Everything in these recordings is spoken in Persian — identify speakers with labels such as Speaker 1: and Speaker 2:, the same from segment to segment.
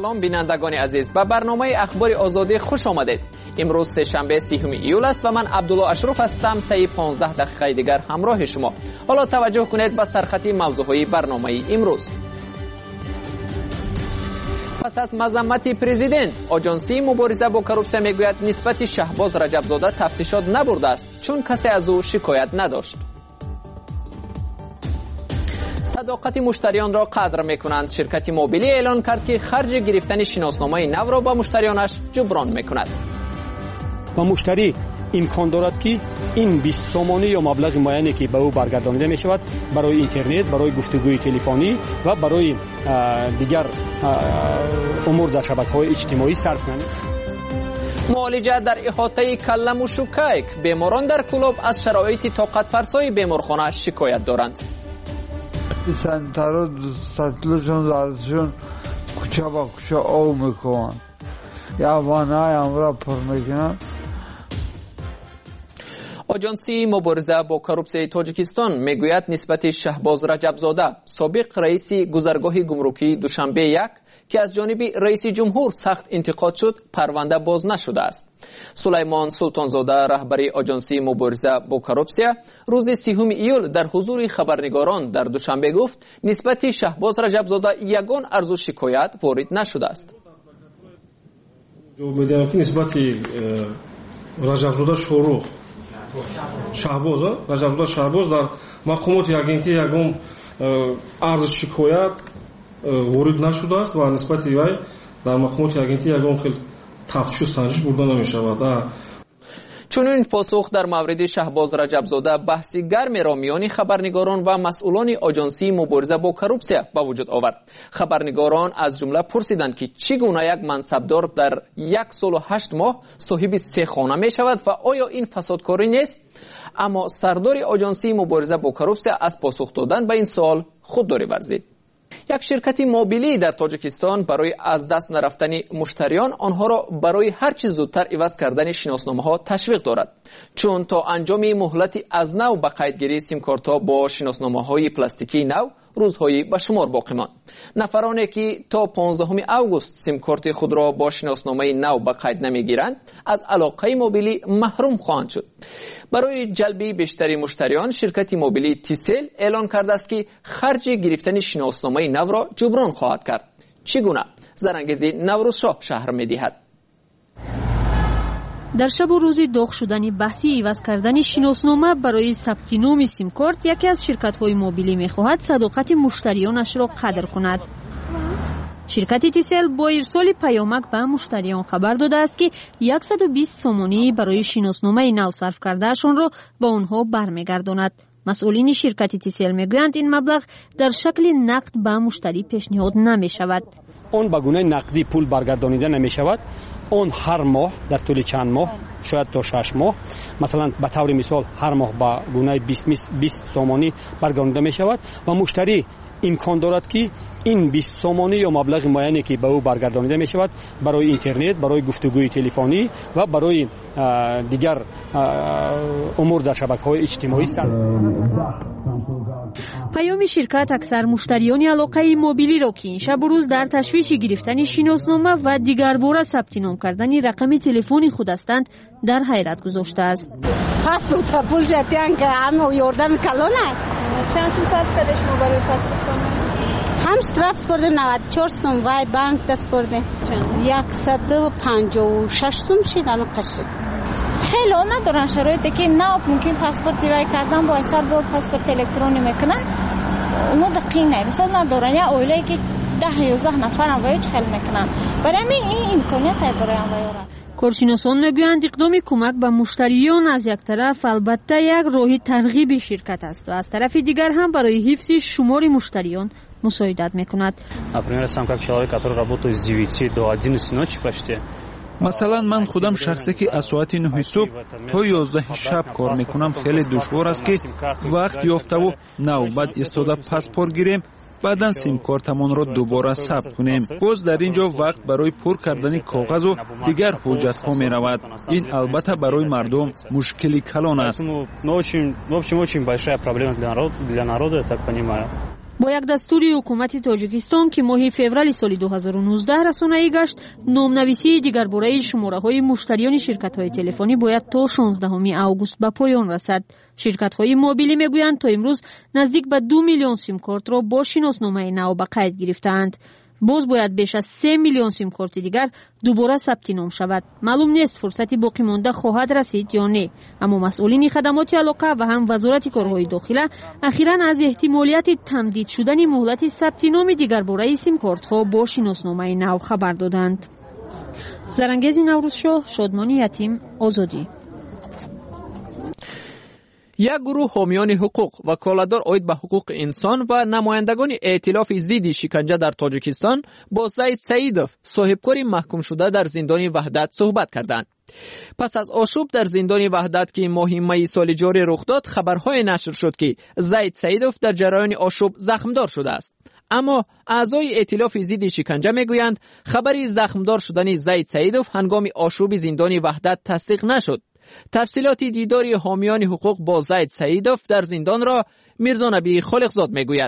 Speaker 1: سلام بینندگان عزیز، به برنامه اخبار آزادی خوش آمدید. امروز سه‌شنبه 30 ایول است و من عبدالله اشرف هستم. طی 15 دقیقه دیگر همراه شما. حالا توجه کنید به سرخطی موضوعهای برنامه امروز. پس از مذمت پرزیدنت، آژانسی مبارزه با کروپسیا میگوید نسبت شهباز رجبزاده تفتیشات نبرده است چون کسی از او شکایت نداشت. صداقت مشتریان را قدر میکنند. شرکت موبیلی اعلان کرد که خرج گرفتن شناسنامه نو را به مشتریانش جبران میکند.
Speaker 2: و مشتری امکان دارد که این 20 تومانی یا مبلغ معینی که به او برگردانیده می شود برای اینترنت، برای گفتگوی تلفنی و برای دیگر امور در شبکه‌های اجتماعی صرف کنند.
Speaker 1: معالجه در احاطه کلم و شکایک. بیماران در کلوب از شرایط طاقت فرسای بیمارخانه شکایت دارند.
Speaker 3: سنترها سطلشون دردشون کوچه با کوچه او میکنن، یا وانه هم را پر میکنن.
Speaker 1: آژانسی مبارزه با کروپسیا تاجیکستان میگوید نسبت شهباز رجبزاده، سابق رئیس گذرگاه گمرکی دوشنبه 1 که از جانب رئیس جمهور سخت انتقاد شد، پرونده باز نشده است. سلیمان سلطانزاده رهبر آژانسی مبارزه با کروپسیا روز 30 ایول در حضور خبرنگاران در دوشنبه گفت نسبت شهباز رجبزاده یگان عرض و شکایت وارد نشده است.
Speaker 4: جواب میدم که نسبت رجبزاده شوروخ رجبزاده شهباز در مقامات агенти یگان عرض شکایت وارد نشده است و نسبت وی در مقامات агенти یگان خیلی تفتیش و سنجش برده نمی شود.
Speaker 1: چون این پاسخ در مورد شهباز رجبزاده بحثی گرمی را میان خبرنگاران و مسئولان آژانسی مبارزه با کروپسیا به وجود آورد. خبرنگاران از جمله پرسیدند که چگونه یک منصبدار در 1 سال و 8 ماه صاحب 3 خانه می شود و آیا این فسادکاری نیست؟ اما سردار آژانسی مبارزه با کروپسیا از پاسخ دادن به این سوال خودداری ورزید. یک شرکت موبیلی در تاجیکستان برای از دست نرفتن مشتریان آنها را برای هر چیز زودتر عوض کردن شناسنامه ها تشویق دارد، چون تا انجام مهلت از نو به قیدگیری سیم کارت ها با شناسنامه های پلاستیکی نو روزهای به شمار باقی ماند. نفرانی که تا 15 اوگوست سیم کارت خود را با شناسنامه نو به قید نمیگیرند از علاقه موبیلی محروم خواهند شد. برای جلب بیشتری مشتریان، شرکت موبیلی تیسل اعلان کرده است که خرج گرفتن شناسنامه نو را جبران خواهد کرد. چگونه؟ زرانگیزی نوروزشاه شهر می‌دهد.
Speaker 5: در شب و روز داغ شدن بحثی عوض کردن شناسنامه برای ثبت نام سیم کارت، یکی از شرکت‌های موبیلی می‌خواهد صداقت مشتریانش را قدر کند. شرکت تیسل با ارسال پیامک به مشتریان خبر داده است که 120 سومانی برای شناسنامه نو صرف کردهشان را به آنها برمیگرداند. مسئولین شرکت تیسل میگویند این مبلغ در شکل نقد به مشتری پیشنهاد نمی شود.
Speaker 2: اون به گونه نقدی پول برگردانیده نمی شود. اون هر ماه در طول چند ماه، شاید تا 6 ماه، مثلا به طور مثال هر ماه به گونه 20 سومانی برگردانیده می شود و مشتری امکان دارد که این 20 تومانی یا مبلغ معینی که به او برگردانیده می شود برای اینترنت، برای گفتگوی تلفنی و برای دیگر امور در شبکه‌های اجتماعی صرف کنند.
Speaker 5: پیام شرکت اکثر مشتریان علاقه موبیلی را که این شب و روز در تشویش گرفتن شناسنامه و دیگر باره ثبت نام کردن رقم تلفن خود هستند در حیرت گذاشته است.
Speaker 6: پاسپورت پول جاتیان که همه یاردم کلونه.
Speaker 7: چند سوم صرف کردش شما برای پاسپورت؟
Speaker 6: هم اشتراک سپرده 94 سوم وای بانک دست برده 156 سوم شد همه قشد.
Speaker 7: خیلی ها ندارن شرایطی که نه ممکن پاسپورت رای کردن با حساب با پاسپورت الکترونی میکنن، اونو دقیق نه مثلا ندارن. یا اولی که 10-11 نفر هم وایج خیلی میکنن، برای این امکانیت های برای هم وایورن.
Speaker 5: کارشناسان میگویند اقدام کمک به مشتریان از یک طرف البته یک راه ترغیب شرکت است و از طرف دیگر هم برای حفظ شمار مشتریان مساعدت میکند.
Speaker 8: مثلا من خودم شخصی که از ساعت 9 صبح تا 11 شب کار میکنم، خیلی دشوار است که وقت یافته و نوبت ایستاده پاسپورت گیریم، بعداً سیم کارتمان را دوباره ثبت کنیم. باز در اینجا وقت برای پر کردن کاغذ و دیگر حجت ها می رود. این البته برای مردم مشکلی کلان است.
Speaker 5: با یک دستوری حکومت تاجیکستان که ماه فوریه سال 2019 رسانه‌ای گشت، نامنویسی دیگرباره شماره‌های مشتریان شرکت‌های تلفنی باید تا 16 اوگوست به پایان رسد. شرکت‌های موبیلی میگویند تا امروز نزدیک به 2 میلیون سیم کارت را با شناسنامه نو به قید گرفتند. باز باید بیش از 3 میلیون سیم کارت دیگر دوباره ثبت نام شود. معلوم نیست فرصتی باقی مانده خواهد رسید یا نه، اما مسئولین خدمات علاقه و هم وزارت کارهای داخله اخیراً از احتمالیت تمدید شدن مهلت ثبت نام دیگرباره سیم کارت ها با شناسنامه نو خبر دادند. زرنگیز نوروزشاه، شادمانی یتیم، آزادی.
Speaker 1: یک گروه حامیان حقوق و کالادار عاید به حقوق انسان و نمایندگان ائتلاف ضد شکنجه در تاجیکستان با زید سعیدوف، صاحبکار محکوم شده در زندان وحدت صحبت کردند. پس از آشوب در زندان وحدت که ماه می سال جاری رخ داد، خبرهای نشر شد که زید سعیدوف در جریان آشوب زخمدار شده است. اما اعضای ائتلاف ضد شکنجه میگویند خبری زخمدار شدن زید سعیدوف هنگام آشوب زندان وحدت تصدیق نشد. تفصیلات دیداری حامیان حقوق با زید سعیدوف در زندان را میرزا نبی خالقزاد میگوید.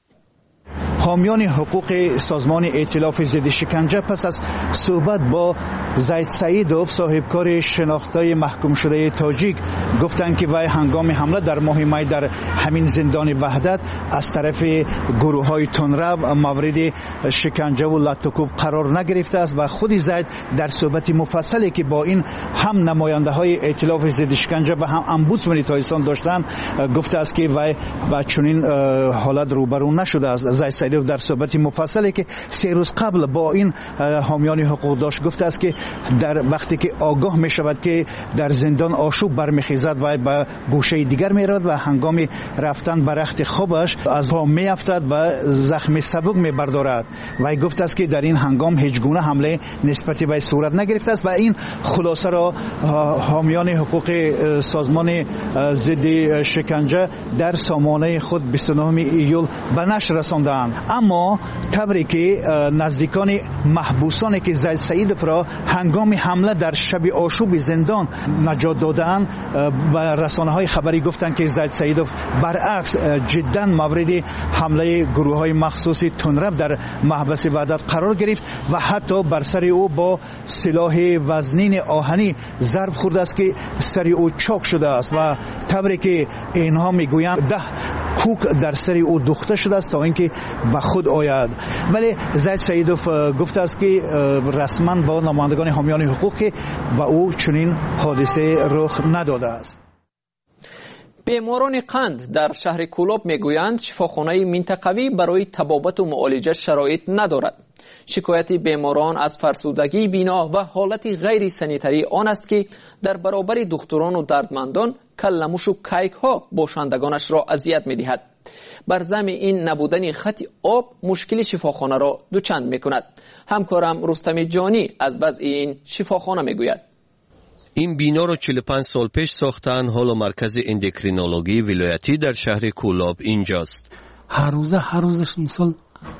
Speaker 9: حامیان حقوق سازمان ائتلاف ضد شکنجه پس از صحبت با زید سعیدوف، صاحبکار شناخته محکوم شده تاجیک، گفتند که وی هنگام حمله در ماه می در همین زندان وحدت از طرف گروه‌های تندرو مورد شکنجه و لطوکوب قرار نگرفته است و خود زید در صحبت مفصلی که با این هم نماینده‌های ائتلاف ضد شکنجه و هم امبودسمن تاجیکستان داشتند گفته است که وی با چنین حالت روبرو نشده است. زید سعیدوف در صحبت مفصلی که 3 روز قبل با این حامیان حقوق داشت گفته است که در وقتی که آگاه می شود که در زندان آشوب برمیخیزد و به گوشه دیگر می رود و هنگام رفتن به رخت خوابش از پا می افتد و زخم سبک می بردارد. و گفته است که در این هنگام هیچ گونه حمله نسبت به صورت نگرفته است و این خلاصه را حامیان حقوق سازمان ضد شکنجه در سامانه خود 29 ایول به نشر رساندند. اما طوری که نزدیکان محبوسانی که زید سعیدوف را هنگام حمله در شب آشوب زندان نجات دادند و رسانه‌های خبری گفتند که زید سعیدوف برعکس جدا مورد حمله گروه‌های مخصوص تندرو در محبس وحدت قرار گرفت و حتی بر سر او با سلاح وزنین آهنی ضرب خورده است که سر او چاک شده است و طوری که اینها میگویند 10 کوک در سر او دوخته شده است تا اینکه به خود آید. ولی زید سعیدوف گفته است که رسما با نمایندگان حامیان حقوق که به او چنین حادثه رخ نداده است.
Speaker 1: بیماران قند در شهر کولاب میگویند شفاخانه منطقوی برای طبابت و معالجه شرایط ندارد. شکایت بیماران از فرسودگی بینا و حالت غیر سانیتری آن است که در برابر دکتران و دردمندان کلموش و کیک ها باشندگانش را اذیت می‌دهد. بر ضمن این نبودن خط آب مشکل شفاخانه را دوچند می‌کند. همکارم رستم جانی از وضع این شفاخانه میگوید.
Speaker 10: این بنا را 45 سال پیش ساختن. حالا مرکز اندوکرینولوژی ولایتی در شهر کولاب اینجاست.
Speaker 11: هر روزش مثال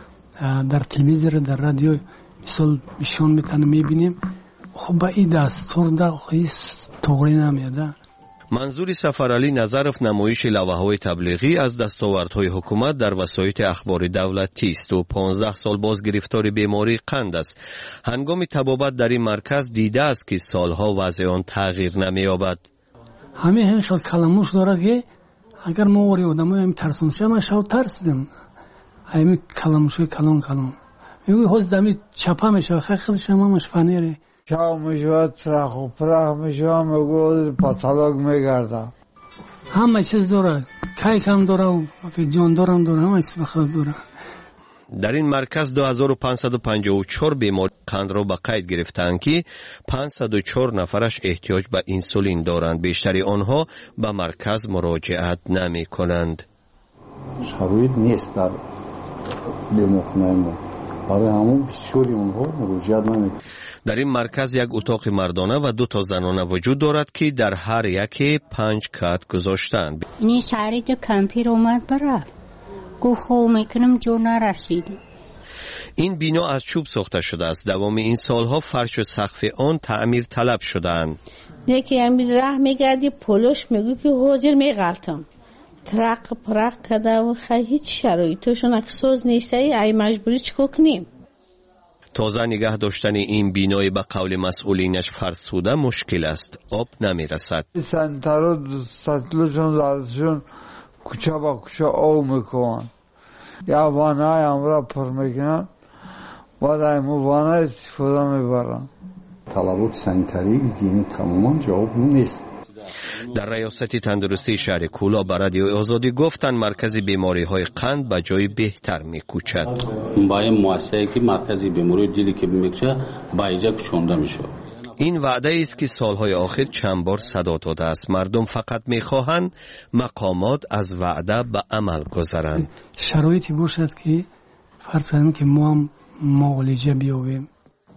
Speaker 11: در تلویزیون در رادیو مثال نشون میتونیم میبینیم. خب با این دستور در خیس طوری نمیده.
Speaker 10: منظور سفرعلی نظرف نمایش لوحه‌های تبلیغی از دستاوردهای حکومت در وسایط اخبار دولتی است و 15 سال باز گرفتار بیماری قند است. هنگام طبابت در این مرکز دیده است که سالها وضع آن تغییر نمی‌یابد.
Speaker 11: همین خیلی کلموش داره که اگر ما وری آدمای هم ترسون شه من شاید ترسیدم. همین کلموشای کلان میگه حوز دمی چپا میشه خیلی شما مش فنیره
Speaker 3: چاو میشود ترخ و پرخ میشه میگو پاتالوگ میگرده
Speaker 11: همه چیز داره کیک هم داره و جاندار هم داره همه چیز بخیر داره.
Speaker 10: در این مرکز 2554 بیمار قند را به قید گرفتند که 504 نفرش احتیاج به انسولین دارند. بیشتری آنها به مرکز مراجعت نمی کنند.
Speaker 12: شرایط نیست در بیمارخانه ما. برای همون بسیاری اونها مراجعت نمی‌کنند.
Speaker 10: در این مرکز یک اتاق مردانه و 2 زنانه وجود دارد که در هر یکی 5 کات گذاشتند.
Speaker 13: این شرایط کمپیر اومد برفت. گوخو میکنم جو نرسید.
Speaker 10: این بنا از چوب ساخته شده است. دوام این سالها فرش و سقف آن تعمیر طلب شدند.
Speaker 6: یکی همین راه میگردی پولش میگو که حاضر میغلطم
Speaker 13: ترق پرق کرده و هیچ شرایطشون اقصاز نیسته ای مجبوری چکو کنیم.
Speaker 10: تازه نگه داشتن این بینای به قول مسئولینش فرسوده مشکل است. آب نمی رسد.
Speaker 3: سنترو سطلشون زارشون کوچه با کوچه آب میکنن. یا وانای هم را پر میکنن. بعد ایمو وانای استفاده میبرن.
Speaker 12: طلبات سنتری گیگینی تماما جواب نیست.
Speaker 10: در ریاست تندرستی شهر کولا به رادیو آزادی گفتند مرکز بیماری های قند به جای بهتر میکوچد.
Speaker 14: با این مؤسسه که مرکز بیماری دیلی که میکشه با اینجا کشونده میشه.
Speaker 10: این وعده است که سالهای آخر چند بار صدا داده است. مردم فقط میخواهند مقامات از وعده به عمل گذارند.
Speaker 11: شرایطی باشد که فرض کنیم که ما هم معالجه بیابیم.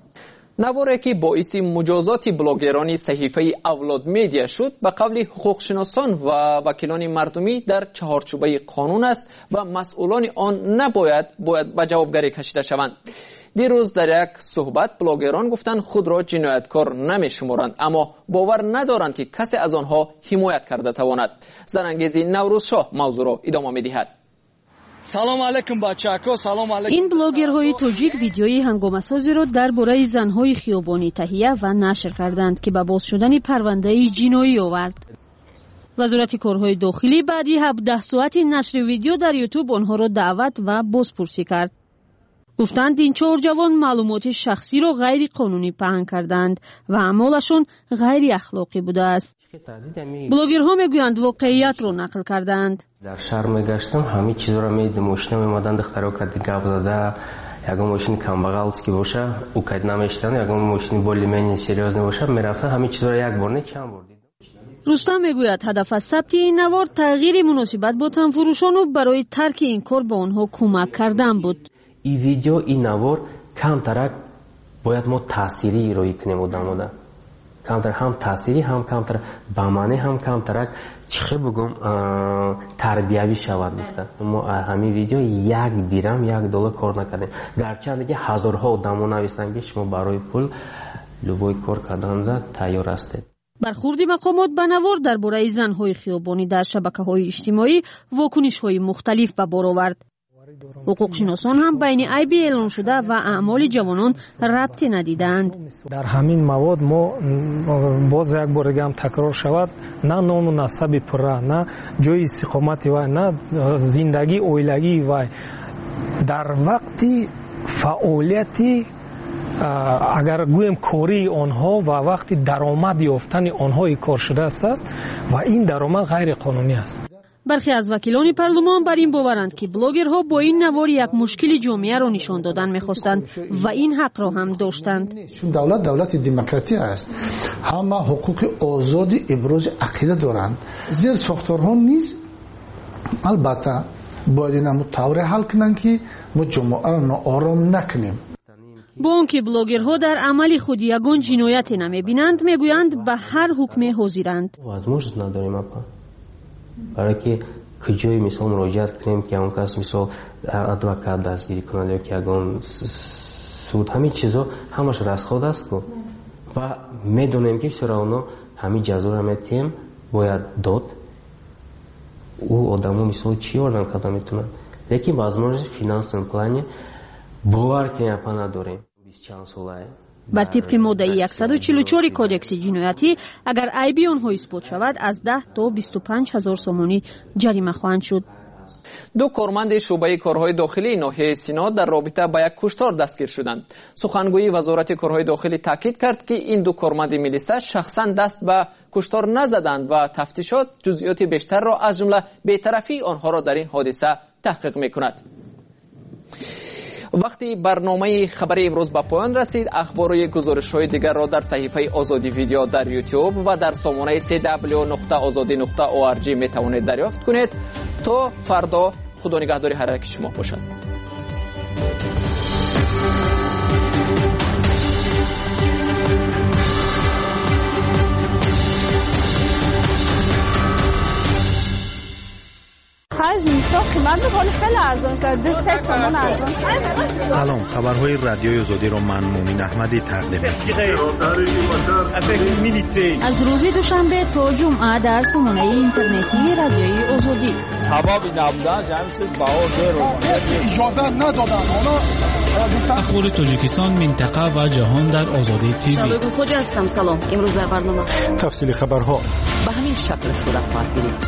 Speaker 1: نواره که باعث مجازات بلاگرانی صحیفه اولاد میدیا شد به قول حقوقشناسان و وکیلان مردمی در چهارچوبه قانون است و مسئولان آن نباید به جوابگری کشیده شوند. دیروز در یک صحبت بلاگران گفتند خود را جنایتکار نمی‌شمارند، اما باور ندارند که کسی از آنها حمایت کرده تواند. زنانگیزی نوروز شاه موضوع را ادامه می‌دهد.
Speaker 15: سلام علیکم بچه‌ها، سلام علیکم.
Speaker 5: این بلاگرهای تاجیک ویدیوی هنگامه‌سازی را درباره زن‌های خیابانی تهیه و نشر کردند که به باز شدن پرونده جنایی آورد. وزارت کارهای داخلی بعد 17 ساعت نشر ویدیو در یوتیوب آنها را دعوت و بازپرسی کرد. گفتند این 4 جوان معلومات شخصی را غیر قانونی پهن کردند و اعمالشان غیر اخلاقی بوده است. بلاگرها میگویند واقعیت را نقل کردند.
Speaker 16: در شهر میگشتم همه چیز را میدیدم، ماشین میمدن دخترها کردی گپ زده، یگان ماشین کمبغل که باشه او کد نمیشتن، یگان ماشین بولیمنی سریوز نباشه میرفتن همه چیز را یک بار نه چند بار دیدم.
Speaker 5: رستم میگوید هدف از ثبت این نوار تغییر مناسبت با تنفروشان و برای ترک این کار به آنها کمک کردن بود.
Speaker 16: این ویدیو این نوار کمتر باید ما تأثیری ارائه کنیم آدم‌ها. کمتر هم تأثیری هم کمتر بمانه هم کمتر چه بگم تربیوی شود می‌کنه. ما همین ویدیو $1 $1 کار نکردیم. گرچه دیگه هزارها آدم‌ها نوشتن که شما برای پول لوبای کار کردن تیار هستید.
Speaker 5: برخورد مقامات به نوار درباره زن‌های خیابانی در شبکه‌های اجتماعی واکنش‌های مختلف به بار آورد. حقوقشناسان هم بین عیب اعلان شده و اعمال جوانان ربطی ندیدند.
Speaker 17: در همین مواد ما باز یک بار دیگه هم تکرار شود، نه نام و نسب پره، نه جای استقامت و نه زندگی اویلگی و در وقتی فعالیتی اگر گویم کاری آنها و وقتی درآمد یافتن آنها کار شده است و این درآمد غیر قانونی است.
Speaker 5: برخی از وکیلان پارلمان بر این باورند که بلاگرها با این نوار یک مشکل جامعه را نشان دادن می‌خواستند و این حق را هم داشتند.
Speaker 18: چون دولت دموکراتی است، همه حقوق آزاد ابراز عقیده دارند. زیر ساختارها نیز البته باید اینو طوری حل کنند که ما جامعه را ناآرام نکنیم.
Speaker 5: با آنکه بلاگرها در عمل خود یگان جنایتی نمی‌بینند، میگویند به هر حکم حاضرند.
Speaker 16: آزمایش نداریم اپا. برای که کجای مثال مراجعت کنیم که اون کس مثال ادوکات دستگیری کنند یا که اگه سود همین چیزا همش رسخود است و میدونیم که سر اونا همین جزا را میتیم باید داد او آدمو مثال چی آردن کردن میتونن، لیکن возможность в финансовом плане باور که اپا نداریم. 20 ساله
Speaker 5: بر طبق ماده 144 کودکس جنایتی اگر عیبی آنها اثبات شود از 10 تا 25,000 سومانی جریمه خواهند شد.
Speaker 1: 2 کارمند شعبه کارهای داخلی ناحیه سینا در رابطه با یک کشتار دستگیر شدند. سخنگوی وزارت کارهای داخلی تاکید کرد که این 2 کارمند میلیسا شخصا دست به کشتار نزدند و تفتیشات جزئیات بیشتر را از جمله بی‌طرفی آنها را در این حادثه تحقیق می‌کند. وقتی برنامه خبری امروز به پایان رسید، اخبار و گزارش‌های دیگر را در صفحه آزادی ویدیو در یوتیوب و در سامانه www.azadi.org می توانید دریافت کنید. تا فردا خدا نگهداری هر یک شما باشد.
Speaker 7: از این
Speaker 6: من می‌خوام خیلی ارزان شد 2 تومن ارزان شد.
Speaker 19: سلام، خبرهای رادیوی آزادی رو من مومین احمدی تقدیم می‌کنم.
Speaker 5: از روز دوشنبه تا جمعه در سامانه اینترنتی رادیوی آزادی.
Speaker 20: اجازه ندادن. اخبار تاجیکستان، منطقه و جهان در آزادی تیوی.
Speaker 21: شبگو خوجا هستم. سلام. امروز در برنامه
Speaker 20: تفصیل خبرها
Speaker 21: به همین شکل صورت خواهد گرفت.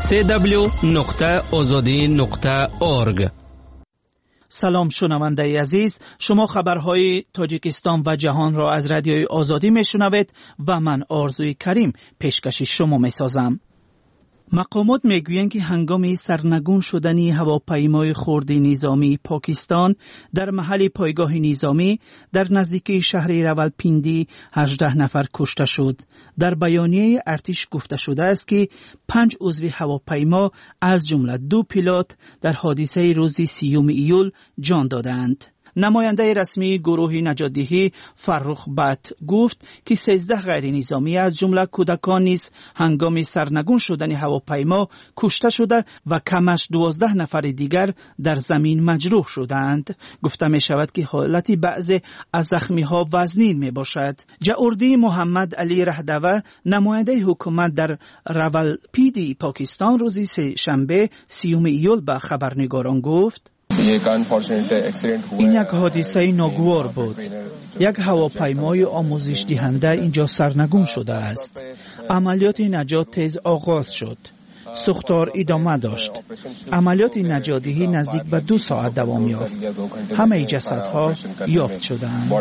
Speaker 20: www.azadi.org.
Speaker 22: سلام شنونده عزیز، شما خبرهای تاجیکستان و جهان را از رادیوی آزادی میشنوید و من آرزوی کریم پیشکش شما میسازم. مقامات میگویند که هنگام سرنگون شدن هواپیمای خرد نظامی پاکستان در محل پایگاه نظامی در نزدیکی شهر راولپیندی 18 نفر کشته شد. در بیانیه ارتش گفته شده است که 5 عضو هواپیما از جمله 2 پیلوت در حادثه روز 30 ایول جان دادند. نماینده رسمی گروه نجات‌دهی فرخ بت گفت که 13 غیر نظامی از جمله کودکان نیز هنگام سرنگون شدن هواپیما کشته شده و کمش 12 نفر دیگر در زمین مجروح شدند. گفته می شود که حالت بعضی از زخمی ها وزنین می باشد. جاوردی محمد علی رهدوه نماینده حکومت در راولپیندی پاکستان روز سه شنبه 30 ایول به خبرنگاران گفت این یک حادثه ناگوار بود. یک هواپیمای آموزش دهنده اینجا سرنگون شده است. عملیات نجات تیز آغاز شد. سوختار ادامه داشت. عملیات نجات‌دهی نزدیک به 2 ساعت دوام یافت. همه جسدها یافت شدند.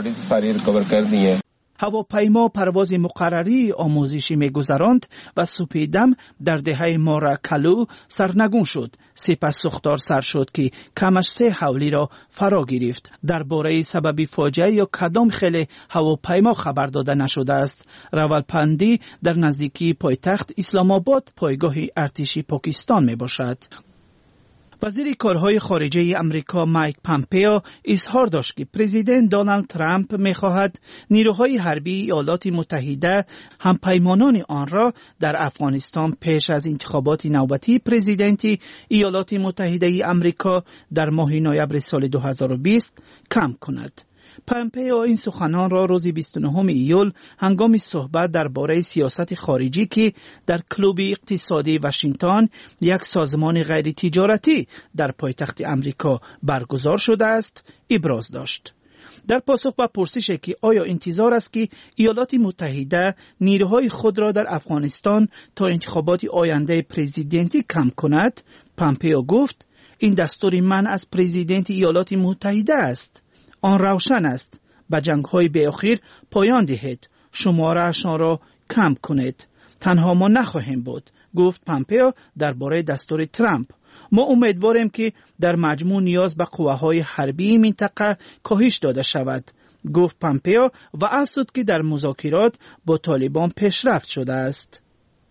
Speaker 22: هواپیما پرواز مقرری آموزشی می‌گذراند و صبح دم در دهه ماراکلو سرنگون شد. سپس سوختار سر شد که کمش 3 حولی را فرا گرفت. درباره سبب فاجعه یا کدام خل هواپیما خبر داده نشده است. راولپیندی در نزدیکی پایتخت اسلام آباد پایگاه ارتشی پاکستان میباشد. وزیر کارهای خارجه امریکا مایک پامپئو اظهار داشت که پرزیدنت دونالد ترامپ می‌خواهد نیروهای حربی ایالات متحده همپیمانان آن را در افغانستان پیش از انتخابات نوبتی پرزیدنتی ایالات متحده امریکا در ماه نوامبر سال 2020 کم کند. پامپئو این سخنان را روز 29 ایول هنگام صحبت درباره سیاست خارجی که در کلوب اقتصادی واشنگتن، یک سازمان غیر تجارتی در پایتخت امریکا برگزار شده است، ابراز داشت. در پاسخ به پرسش که آیا انتظار است که ایالات متحده نیروهای خود را در افغانستان تا انتخابات آینده پرزیدنتی کم کند، پامپئو گفت این دستور من از پرزیدنت ایالات متحده است. آن روشن است. به جنگ‌های بی‌آخر پایان دهید. شماره‌شان را کم کنید. تنها ما نخواهیم بود، گفت پامپئو درباره دستور ترامپ. ما امیدواریم که در مجموع نیاز به قواهای حربی منطقه کاهش داده شود، گفت پامپئو و افزود که در مذاکرات با طالبان پیشرفت شده است.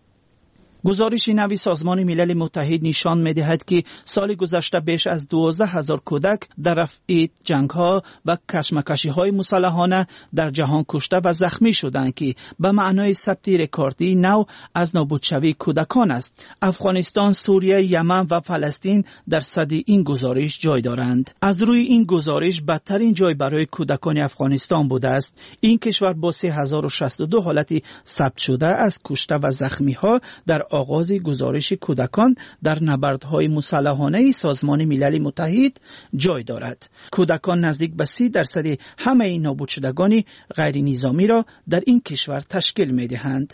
Speaker 22: گزارش نوی سازمان ملل متحد نشان می‌دهد که سال گذشته بیش از 12,000 کودک در رفع جنگ‌ها و کشمکشی‌های مسلحانه در جهان کشته و زخمی شدند که به معنای ثبت رکوردی نو از نابودشوی کودکان است. افغانستان، سوریه، یمن و فلسطین در صدر این گزارش جای دارند. از روی این گزارش بدترین جای برای کودکان افغانستان بوده است. این کشور با 3062 حالت ثبت شده از کشته و زخمی‌ها در آغاز گزارش کودکان در نبردهای مسلحانه سازمان ملل متحد جای دارد. کودکان نزدیک به 30% همه نابود شدگان غیر نظامی را در این کشور تشکیل می دهند.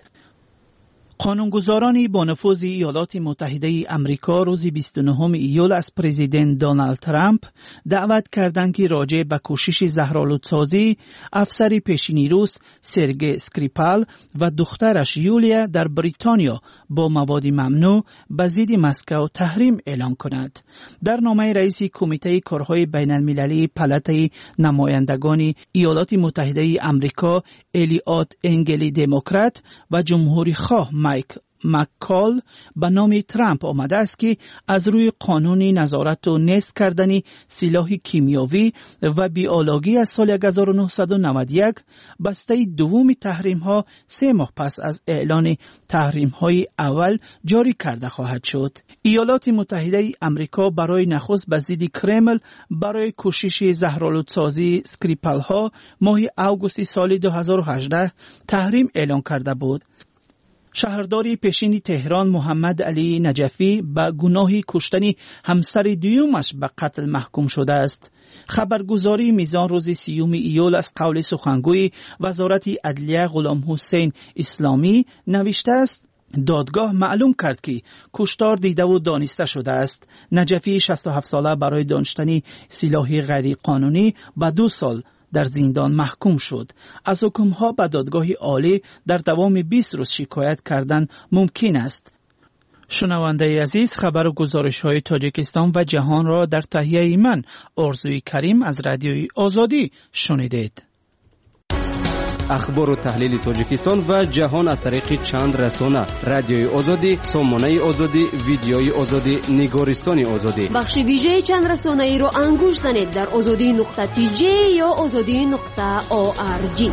Speaker 22: قانونگذاران با نفوذ ایالات متحده امریکا روز 29 ایول از پرزیدنت دونالد ترامپ دعوت کردند که راجع به کوشش زهرآلودسازی افسر پیشینی روس سرگئی اسکریپال و دخترش یولیا در بریتانیا با مواد ممنوع به ضد مسکو تحریم اعلان کند. در نامه رئیس کمیته کارهای بین المللی پالات نمایندگان ایالات متحده امریکا الیوت انگلی دموکرات و جمهوری خواه مایک مکال به نام ترامپ آمده است که از روی قانون نظارت و نصب کردن سلاح کیمیاوی و بیولوژی از سال 1991 بسته دوم تحریم ها 3 ماه پس از اعلان تحریم های اول جاری کرده خواهد شد. ایالات متحده آمریکا برای نخست به ضد کرمل برای کوشش زهرآلودسازی اسکریپال ها ماه اوگوست سال 2018 تحریم اعلان کرده بود. شهرداری پیشین تهران محمد علی نجفی به گناه کشتن همسر دومش به قتل محکوم شده است. خبرگزاری میزان روز 30 ایول از قول سخنگوی وزارت عدلیه غلام حسین اسلامی نوشته است دادگاه معلوم کرد که کشتار دیده و دانسته شده است. نجفی 67 ساله برای داشتن سلاح غیر قانونی به 2 سال در زندان محکوم شد. از حکمها به دادگاه عالی در دوام 20 روز شکایت کردن ممکن است. شنونده عزیز، خبر و گزارش های تاجیکستان و جهان را در تهیه من آرزوی کریم از رادیوی آزادی شنیدید.
Speaker 2: اخبار و تحلیل تاجیکستان و جهان از طریق چند رسانه: رادیوی آزادی، سامانه آزادی، ویدیوی آزادی، نگارستان آزادی.
Speaker 4: بخش ویژه چند رسانه ای رو انگوش زنید در azadi.tj یا azadi.org.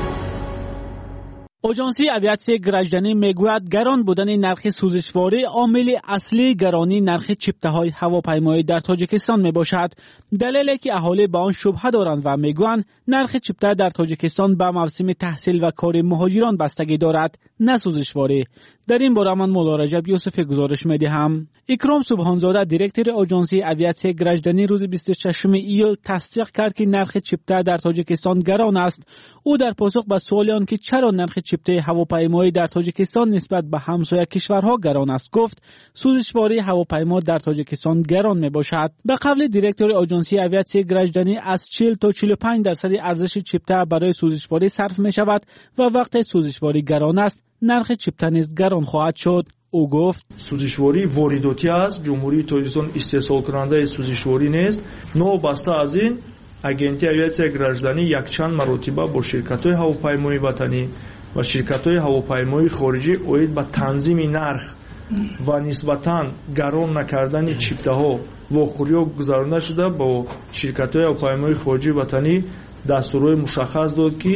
Speaker 20: آژانسی اویاسیون گراژدانی میگوید گران بودن نرخ سوزشواری عامل اصلی گرانی نرخ چپته‌های هواپیمایی در تاجیکستان میباشد. دلیلی که اهالی به آن شبهه دارند و میگویند نرخ چپته در تاجیکستان به موسم تحصیل و کار مهاجران بستگی دارد، نه سوزشواری. در این باره من مولا رجب یوسف گزارش میدهم. اکرام سبحانزاده دیرکتور آژانسی اویاسیون گراژدانی روز 26 ایول تصدیق کرد که نرخ چپته در تاجیکستان گران است. او در پاسخ به سوال آن که چرا نرخ چپته هواپیمایی در تاجیکستان نسبت به همسایه کشورها گران است گفت سوزشواری هواپیما در تاجیکستان گران میباشد. به قول دیرکتور آژانسی اویاسیون گراژدانی از 40 تا 45% ارزش چپته برای سوزشواری صرف می شود و وقتی سوزشواری گران است نرخ چپته نیز گران خواهد شد. او گفت
Speaker 23: سوزشواری وارداتی است. جمهوری تاجیکستان استحصال کننده سوزشواری نیست. نوبسته از این агентии авиатсияи гражданӣ якчанд маротиба бо ширкатҳои ҳавопаймоии ватанӣ ва ширкатҳои ҳавопаймоии хориҷӣ оид ба танзими нарх ва нисбатан гарон накардани чиптаҳо вохӯриҳо гузаронида шуда бо ширкатҳои ҳавопаймоии хориҷии ватанӣ дастурҳои мушаххас дод ки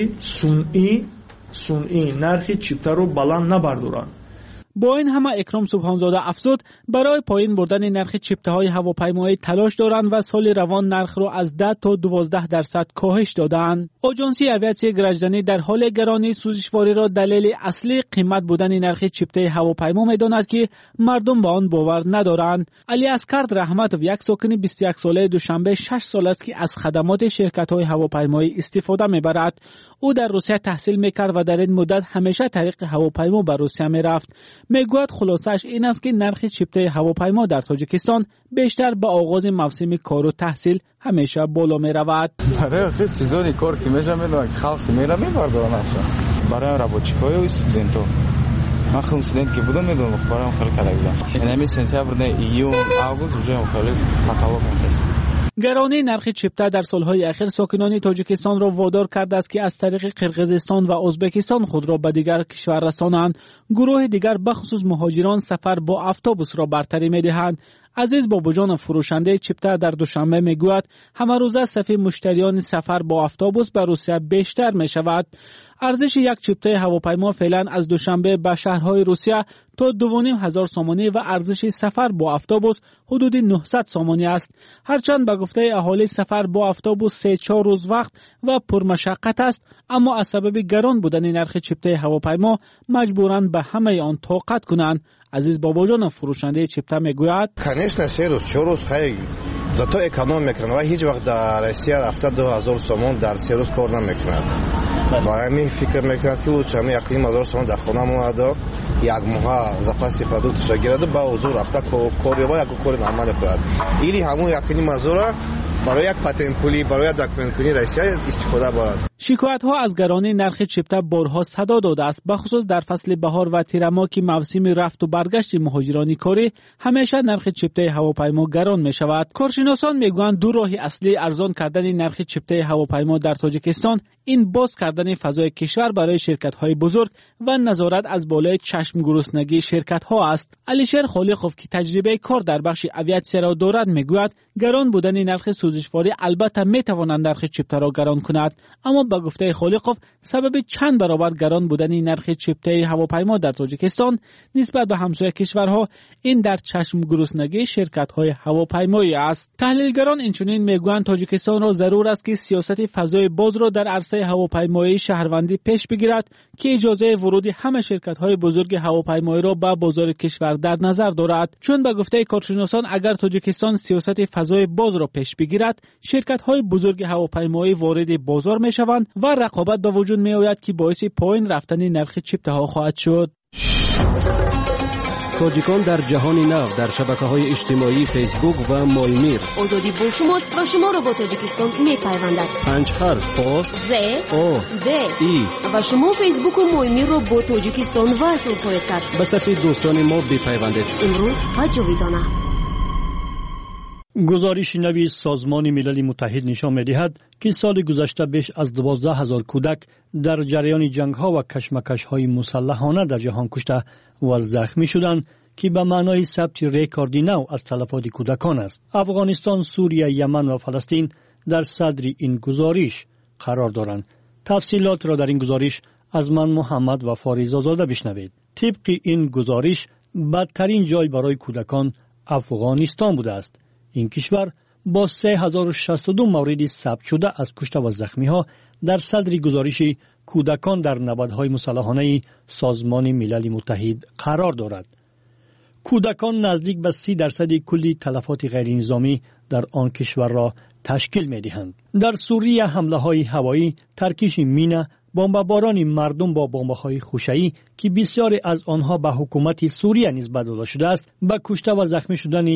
Speaker 23: сунъӣ нархи чиптаро баланд набардоранд.
Speaker 20: با این همه اکرام سبحانزاده افزود برای پایین بردن نرخ چپته های هواپیمایی تلاش دارند و سال روان نرخ را از 10 تا 12% کاهش دادند. آژانسی اویاسیون گراژدانی در حال گرانی سوزشواری را دلیل اصلی قیمت بودن نرخ چپته هواپیما می‌داند که مردم به آن باور ندارند. علی اسکرد رحمتوف یک ساکن 21 ساله دوشنبه 6 سال است که از خدمات شرکت‌های هواپیمایی استفاده می‌برد. او در روسیه تحصیل می‌کرد و در این مدت همیشه طریق هواپیما به روسیه می‌رفت. میگوید خلاصش این است که نرخ چپته هواپیما در تاجیکستان بیشتر به آغاز موسم کار و تحصیل همیشه بالا می رود.
Speaker 24: برای سیزن کار که میشه میدونم خلق میره میبردارن برای رابطیکای و استودنتو. من خودم استودنت که بودم میدونم برام خیلی کاری بودم. یعنی سپتامبر نه ایون آگوست вже خیلی مطالب می‌کنه.
Speaker 20: گرانی نرخ چپته در سالهای اخیر ساکنان تاجیکستان را وادار کرده است که از طریق قرقیزستان و ازبکستان خود را به دیگر کشور رسانند. گروه دیگر بخصوص مهاجران سفر با اتوبوس را برتری می‌دهند. عزیز باباجان فروشنده چپته در دوشنبه میگوید همه روزه صف مشتریان سفر با اتوبوس به روسیه بیشتر می شود. ارزش یک چپته هواپیما فعلا از دوشنبه به شهرهای روسیه تا 2,500 سامانی و ارزش سفر با اتوبوس حدود 900 سامانی است. هرچند به گفته اهالی سفر با اتوبوس 3-4 روز وقت و پرمشقت است، اما از سبب گران بودن نرخ چپته هواپیما مجبورند به همه آن طاقت کنند. عزیز باباجان فروشنده چپته میگوید
Speaker 25: конечно 3 روز 4 روز خیلی зато эконом میکنه و هیچ وقت در روسیه رفته 2000 سومون در 3 روز کار نمیکند. برای می فکر میکند که لوچه می 1000 سومون در خونه مواد یک ماه запаси продуктش گیرد با حضور رفته کاری با یک کار نرمال کند. или همون 1000 برای یک پتن پولی برای داکومنت کنی روسیه استفاده برد.
Speaker 20: شکایت ها از گرانی نرخ چپته بارها صدا داده است، بخصوص در فصل بهار و تیرما که موسم رفت و برگشت مهاجران کاری، همیشه نرخ چپته هواپیما گران می شود. کارشناسان میگویند دو راه اصلی ارزان کردن نرخ چپته هواپیما در تاجیکستان این باز کردن فضای کشور برای شرکت های بزرگ و نظارت از بالای چشم گرسنگی شرکت ها است. علیشیر خالقوف که تجربه کار در بخش اویاسیون را دارد میگوید گران بودن نرخ سوزشواری البته میتواند نرخ چپته را گران کند، اما با گفته خالقوف سبب چند برابر گران بودن نرخ چپته هواپیما در تاجیکستان نسبت به همسایه کشورها این در چشم گرسنگی شرکت های هواپیمایی است. تحلیلگران اینچنین میگویند تاجیکستان را ضرور است که سیاست فضای باز را در عرصه هواپیمایی شهروندی پیش بگیرد که اجازه ورود همه شرکت های بزرگ هواپیمایی را به بازار کشور در نظر دارد، چون به گفته کارشناسان اگر تاجیکستان سیاست فضای باز را پیش بگیرد شرکت های بزرگ هواپیمایی وارد بازار می شوند و رقابت به وجود می آید که باعث پایین رفتن نرخ چپته ها خواهد شد.
Speaker 2: تاجیکان در جهان نو در شبکه‌های اجتماعی فیسبوک و مایمیر.
Speaker 4: آزادی با شماست و شما را با تاجیکستان می‌پیوندد.
Speaker 2: 5 حرف آ
Speaker 4: ز
Speaker 2: او
Speaker 4: د
Speaker 2: ای
Speaker 4: و شما فیسبوک و مایمیر را با تاجیکستان وصل خواهید کرد.
Speaker 2: به صفحه دوستان ما بپیوندید.
Speaker 4: امروز و جاویدانه.
Speaker 3: گزارش نوی سازمان ملل متحد نشان می‌دهد که سال گذشته بیش از 12,000 کودک در جریان جنگ‌ها و کشمکش‌های مسلحانه در جهان کشته و زخمی شدند که به معنای ثبت رکوردی نو از تلفات کودکان است. افغانستان، سوریه، یمن و فلسطین در صدر این گزارش قرار دارند. تفصیلات را در این گزارش از من محمد و فاریزا زاده بشنوید. طبق این گزارش بدترین جای برای کودکان افغانستان بوده است. این کشور با 3062 مورد ثبت شده از کشته و زخمی ها در صدر گزارش کودکان در نبردهای مسلحانه سازمان ملل متحد قرار دارد. کودکان نزدیک به 30% کلی تلفات غیر نظامی در آن کشور را تشکیل می دهند. در سوریه حمله های هوایی، ترکیش مینه، بمباران مردم با بمب‌های خوشه‌ای که بسیاری از آنها به حکومت سوریه نسبت داده شده است، به کشته و زخمی شدن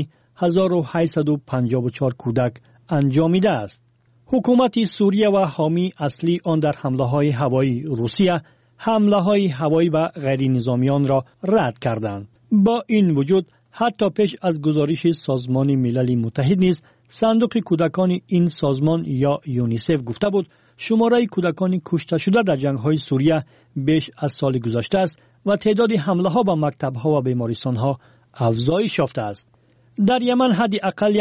Speaker 3: 1854 کودک انجامیده است. حکومت سوریه و حامی اصلی آن در حمله‌های هوایی روسیه حمله‌های هوایی و غیر نظامیان را رد کردند. با این وجود حتی پیش از گزارش سازمان ملل متحد نیز صندوق کودکان این سازمان یا یونیسف گفته بود شماره کودکان کشته شده در جنگ‌های سوریه بیش از سال گذشته است و تعداد حمله‌ها به مکتب‌ها و بیمارستان‌ها افزایش یافته است. در یمن حداقل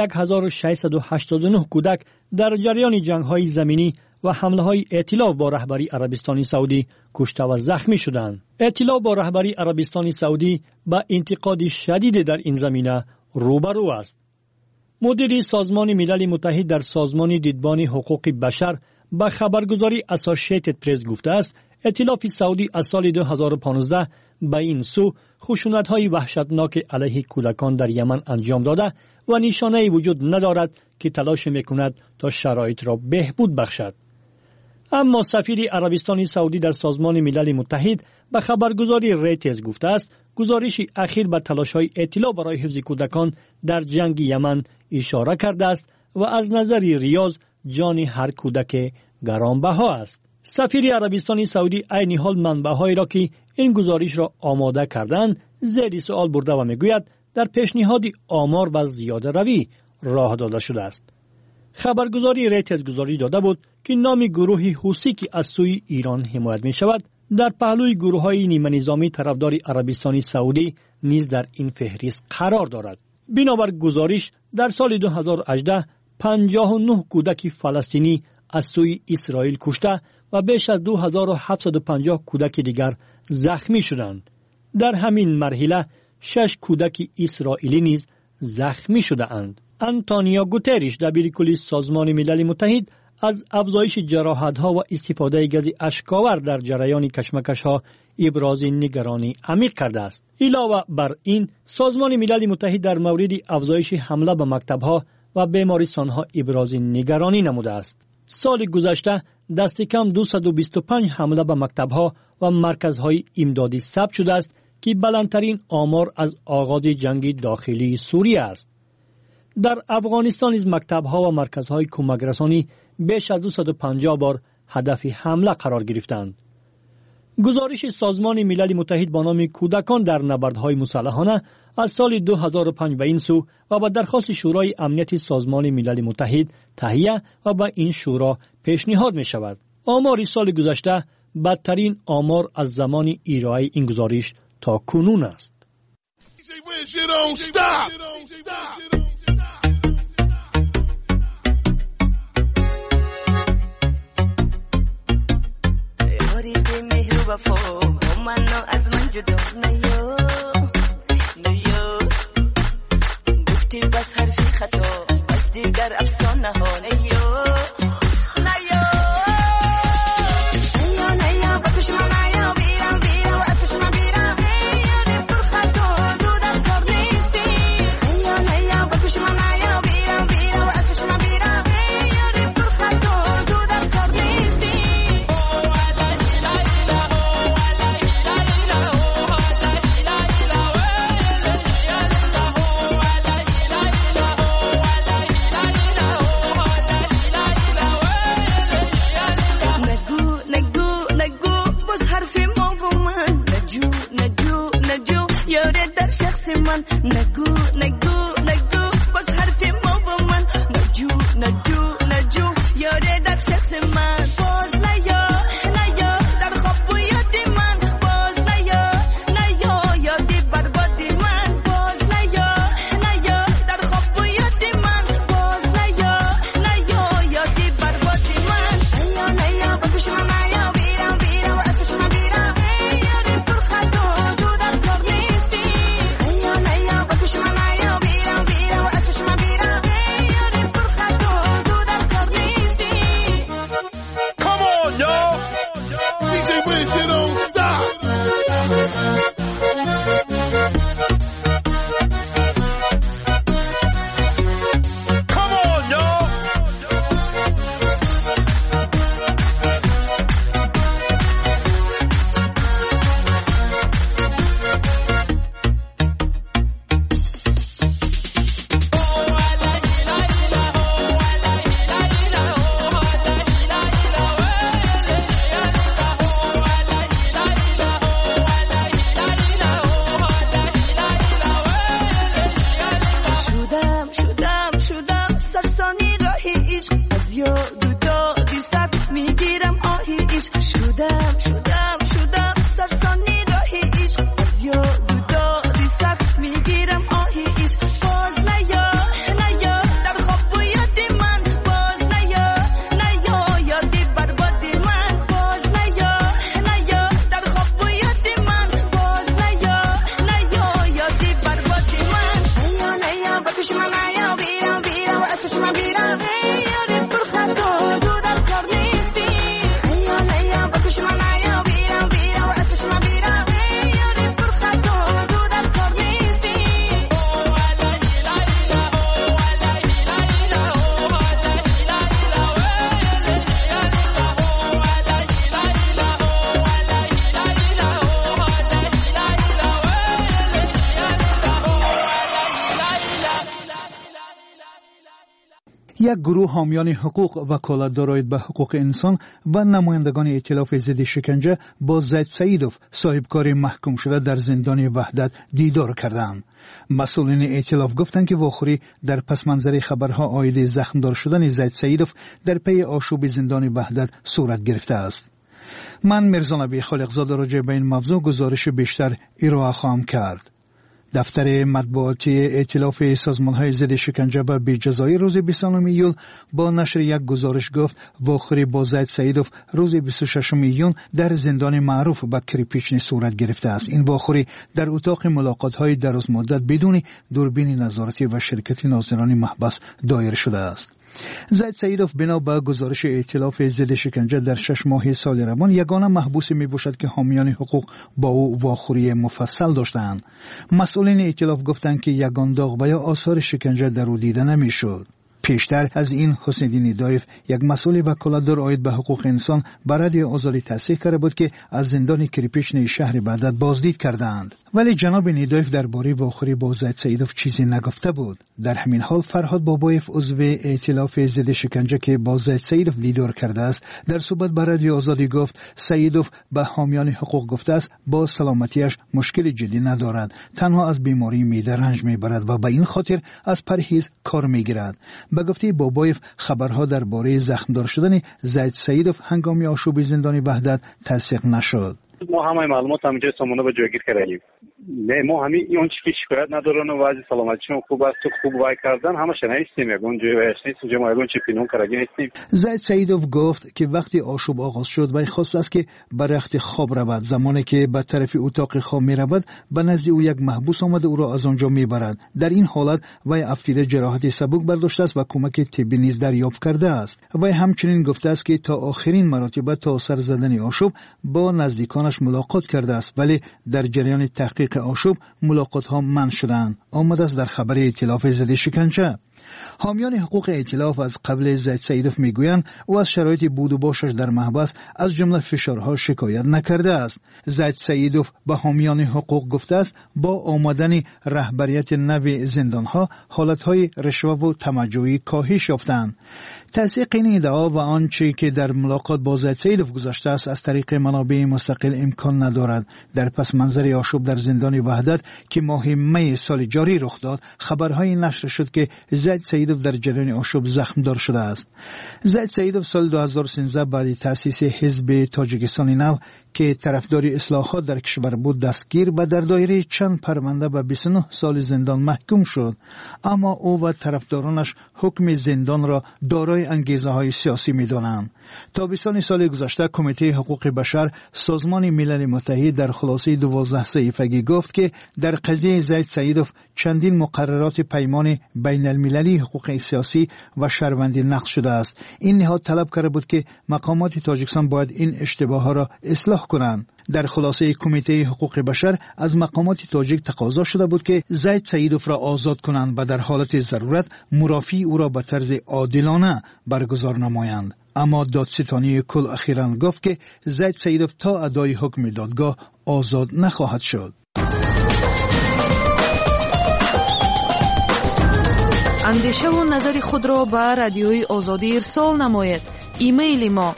Speaker 3: 1689 کودک در جریان جنگ‌های زمینی و حمله‌های ائتلاف با رهبری عربستان سعودی کشته و زخمی شدند. ائتلاف با رهبری عربستان سعودی با انتقاد شدید در این زمینه روبرو است. مدیر سازمان ملل متحد در سازمان دیدبان حقوق بشر با خبرگزاری اسوسییتد پرس گفته است ائتلاف سعودی از سال 2015 به این سو خشونت‌های وحشتناک علیه کودکان در یمن انجام داده و نشانه‌ای وجود ندارد که تلاش می‌کند تا شرایط را بهبود بخشد. اما سفیر عربستان سعودی در سازمان ملل متحد به خبرگزاری ریترز گفته است گزارش اخیر به تلاش‌های ائتلاف برای حفظ کودکان در جنگ یمن اشاره کرده است و از نظر ریاض جان هر کودک گرانبها است. سفیر عربستان سعودی عین حال منبع‌هایی را که این گزارش را آماده کردند زیر سوال برده و میگوید در پیشنهاد آمار و زیاده روی راه داده شده است. خبرگزاری ریترز گزارش داده بود که نام گروه حوثی که از سوی ایران حمایت می شود در پهلوی گروه‌های نیمه نظامی طرفدار عربستان سعودی نیز در این فهرست قرار دارد. بنابر گزارش در سال 2018 59 کودک فلسطینی از سوی اسرائیل کشته و بیش از 2750 کودک دیگر زخمی شدند. در همین مرحله 6 کودک اسرائیلی نیز زخمی شده اند. آنتونیو گوتریش دبیرکل سازمان ملل متحد از افزایش جراحت‌ها و استفاده گاز اشک‌آور در جریان کشمکش‌ها ابراز نگرانی عمیق کرده است. علاوه بر این سازمان ملل متحد در مورد افزایش حمله به مکتب‌ها و بیمارستان‌ها ابراز نگرانی نموده است. سال گذشته دست کم 225 حمله به مکتب‌ها و مرکزهای امدادی ثبت شده است که بلندترین آمار از آغاز جنگ داخلی سوریه است. در افغانستان از مکتب‌ها و مرکزهای کمک رسانی بیش از 250 بار هدف حمله قرار گرفتند. گزارش سازمان ملل متحد با نام کودکان در نبردهای مسلحانه از سال 2005 به این سو و با درخواست شورای امنیت سازمان ملل متحد تهیه و به این شورا پیشنهاد می شود. آمار سال گذشته بدترین آمار از زمان ارائه این گزارش تا کنون است.
Speaker 8: گفتی بس حرفی خطا بس دیگر افسانه ها نیو نیو نیو بکش من نیو بیرم بیرم و ازش من بیرم نیو پر خطا دو در کار نیستی نیو بکش من نیو بیرم بیرم و ازش من بیرم نیو پر خطا دو در کار نیستی من نگو نگو نگو باز حرف ما با من نجو نجو نجو یاره در شخص من باز نیا نیا در خواب و یاد من باز نیا نیا یادی بربادی من باز نیا نیا در خواب و یاد من باز نیا نیا یادی بربادی من نیا نیا بکش من نیا بیرم بیرم و ازش من بیرم یاری پر خطا تو در کار نیستی بکش من نیا بیرم بیرم و ازش من بیرم یاری پر خطا تو در کار نیستی
Speaker 9: Come on, y'all! DJ Winston don't stop! Come on, y'all!
Speaker 8: شدم سرسانی راهی عشق از یاد و دادی سر میگیرم آهی عشق شدم سرسانی راهی عشق از یاد و دادی سر میگیرم آهی عشق باز نیا نیا در خواب و یاد من باز نیا نیا یادی بربادی من باز نیا نیا در خواب و یاد من باز نیا نیا یادی بربادی من نیا نیا بکش من نیا بیرم بیرم و ازش من بیرم یاری پر خطا تو در کار نیستی نیا نیا بکش من نیا بیرم بیرم و ازش من بیرم یاری پر خطا تو در کار نیستی
Speaker 12: یک گروه حامیان حقوق وکالت دارای به حقوق انسان و نمایندگان ائتلاف ضد شکنجه با زید سعیدوف صاحبکار محکوم شده در زندان وحدت دیدار کردند. مسئولین ائتلاف گفتند که واخوری در پس منظر خبرها عاید زخمدار شدن زید سعیدوف در پی آشوب زندان وحدت صورت گرفته است. من مرزا نبی خالقزاده راجع به این موضوع گزارش بیشتر ارائه خواهم کرد. دفتر مطبوعاتی ائتلاف سازمان‌های ضد شکنجه و بی‌جزایی روز 29 ایول با نشر یک گزارش گفت واخوری با زید سعیدوف روز 26 ایون در زندان معروف به کریپیچنی صورت گرفته است. این واخوری در اتاق ملاقات‌های دراز مدت بدون دوربین نظارتی و شرکت ناظران محبس دایر شده است. زید سعیدوف بنا به گزارش ائتلاف ضد شکنجه در 6 ماه سال روان یگانه محبوس می باشد که حامیان حقوق با او واخوری مفصل داشتند. مسئولین ائتلاف گفتند که یگان داغ و یا آثار شکنجه در او دیده نمی شد. پیشتر از این حسن‌الدین نیدایف یک مسئول وکالتدار عاید به حقوق انسان به رادیو آزادی تصریح کرده بود که از زندان کریپیچنی شهر بغداد بازدید کردند. ولی جناب نیدایف درباره واخوری با زید سیدوف چیزی نگفته بود. در همین حال فرهاد بابایف عضو ائتلاف ضد شکنجه که با زید سیدوف دیدار کرده است در صحبت با رادیو آزادی گفت سیدوف به حامیان حقوق گفته است با سلامتیش مشکل جدی ندارد، تنها از بیماری معده رنج میبرد و به این خاطر از پرهیز کار میگیرد. به گفته بابایف خبرها درباره زخمدار شدن زید سیدوف هنگام آشوب زندان وحدت تصدیق نشد.
Speaker 10: ما همه معلومات همینجا سامانه به جایگیر کردیم. ما همین اون چیزی شکایت ندارن و وضع سلامتیشون خوب است، خوب وای کردن همش نیستیم، یگون جای نیست ما یگون چی پینون کردیم نیستیم.
Speaker 12: زید سیدوف گفت که وقتی آشوب آغاز شد و خواست است که به رخت خواب رود. زمانی که به طرف اتاق خواب می رود به نزد او یک محبوس آمده او را از آنجا میبرد. در این حالت وی افیده جراحت سبک برداشته است و کمک طبی نیز دریافت کرده است. وی همچنین گفته است که تا آخرین مراتب تا سر زدن آشوب با نزدیکانش ملاقات کرده است، ولی در جریان تحقیق آشوب ملاقات ها منع شدند. آمده است در خبر ائتلاف ضد شکنجه. حامیان حقوق ائتلاف از قبل زید سیدوف میگویند او از شرایط بود و باشش در محبس از جمله فشارها شکایت نکرده است. زید سیدوف به حامیان حقوق گفته است با آمدن رهبریت نو زندانها حالتهای رشوه و تمجیدی کاهش یافتند. تصدیق این ادعا و آنچه که در ملاقات با زید سیدوف گذشته است از طریق منابع مستقل امکان ندارد. در پس منظر آشوب در زندان وحدت که ماه می سال جاری رخ داد خبرهای نشر شد که زید سیدوف در جریان آشوب زخم دار شده است. زید سیدوف سال 2013 بعد تأسیس حزب تاجیکستان نو که طرفدار اصلاحات در کشور بود دستگیر و در دایره چند پرونده به 29 سال زندان محکوم شد، اما او و طرفدارانش حکم زندان را دارای انگیزه های سیاسی می دانند. تابستان سال گذشته کمیته حقوق بشر سازمان ملل متحد در خلاصه 12 صفحه‌ای گفت که در قضیه زید سیدوف چندین مقررات پیمان بین المللی حقوق سیاسی و شهروندی نقض شده است. این نهاد طلب کرده بود که مقامات تاجیکستان باید این اشتباهات را اصلاح کنند. در خلاصه کمیته حقوق بشر از مقامات تاجیک تقاضا شده بود که زید سیدوف را آزاد کنند و در حالت ضرورت مرافعی او را به طرز عادلانه برگزار نمایند. اما دادستانی کل اخیراً گفت که زید سیدوف تا ادای حکم دادگاه آزاد نخواهد شد.
Speaker 11: اندیشه و نظر خود را به رادیوی آزادی ارسال نمایید. ایمیل ما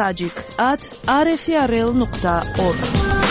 Speaker 11: tajik@rfrl.org.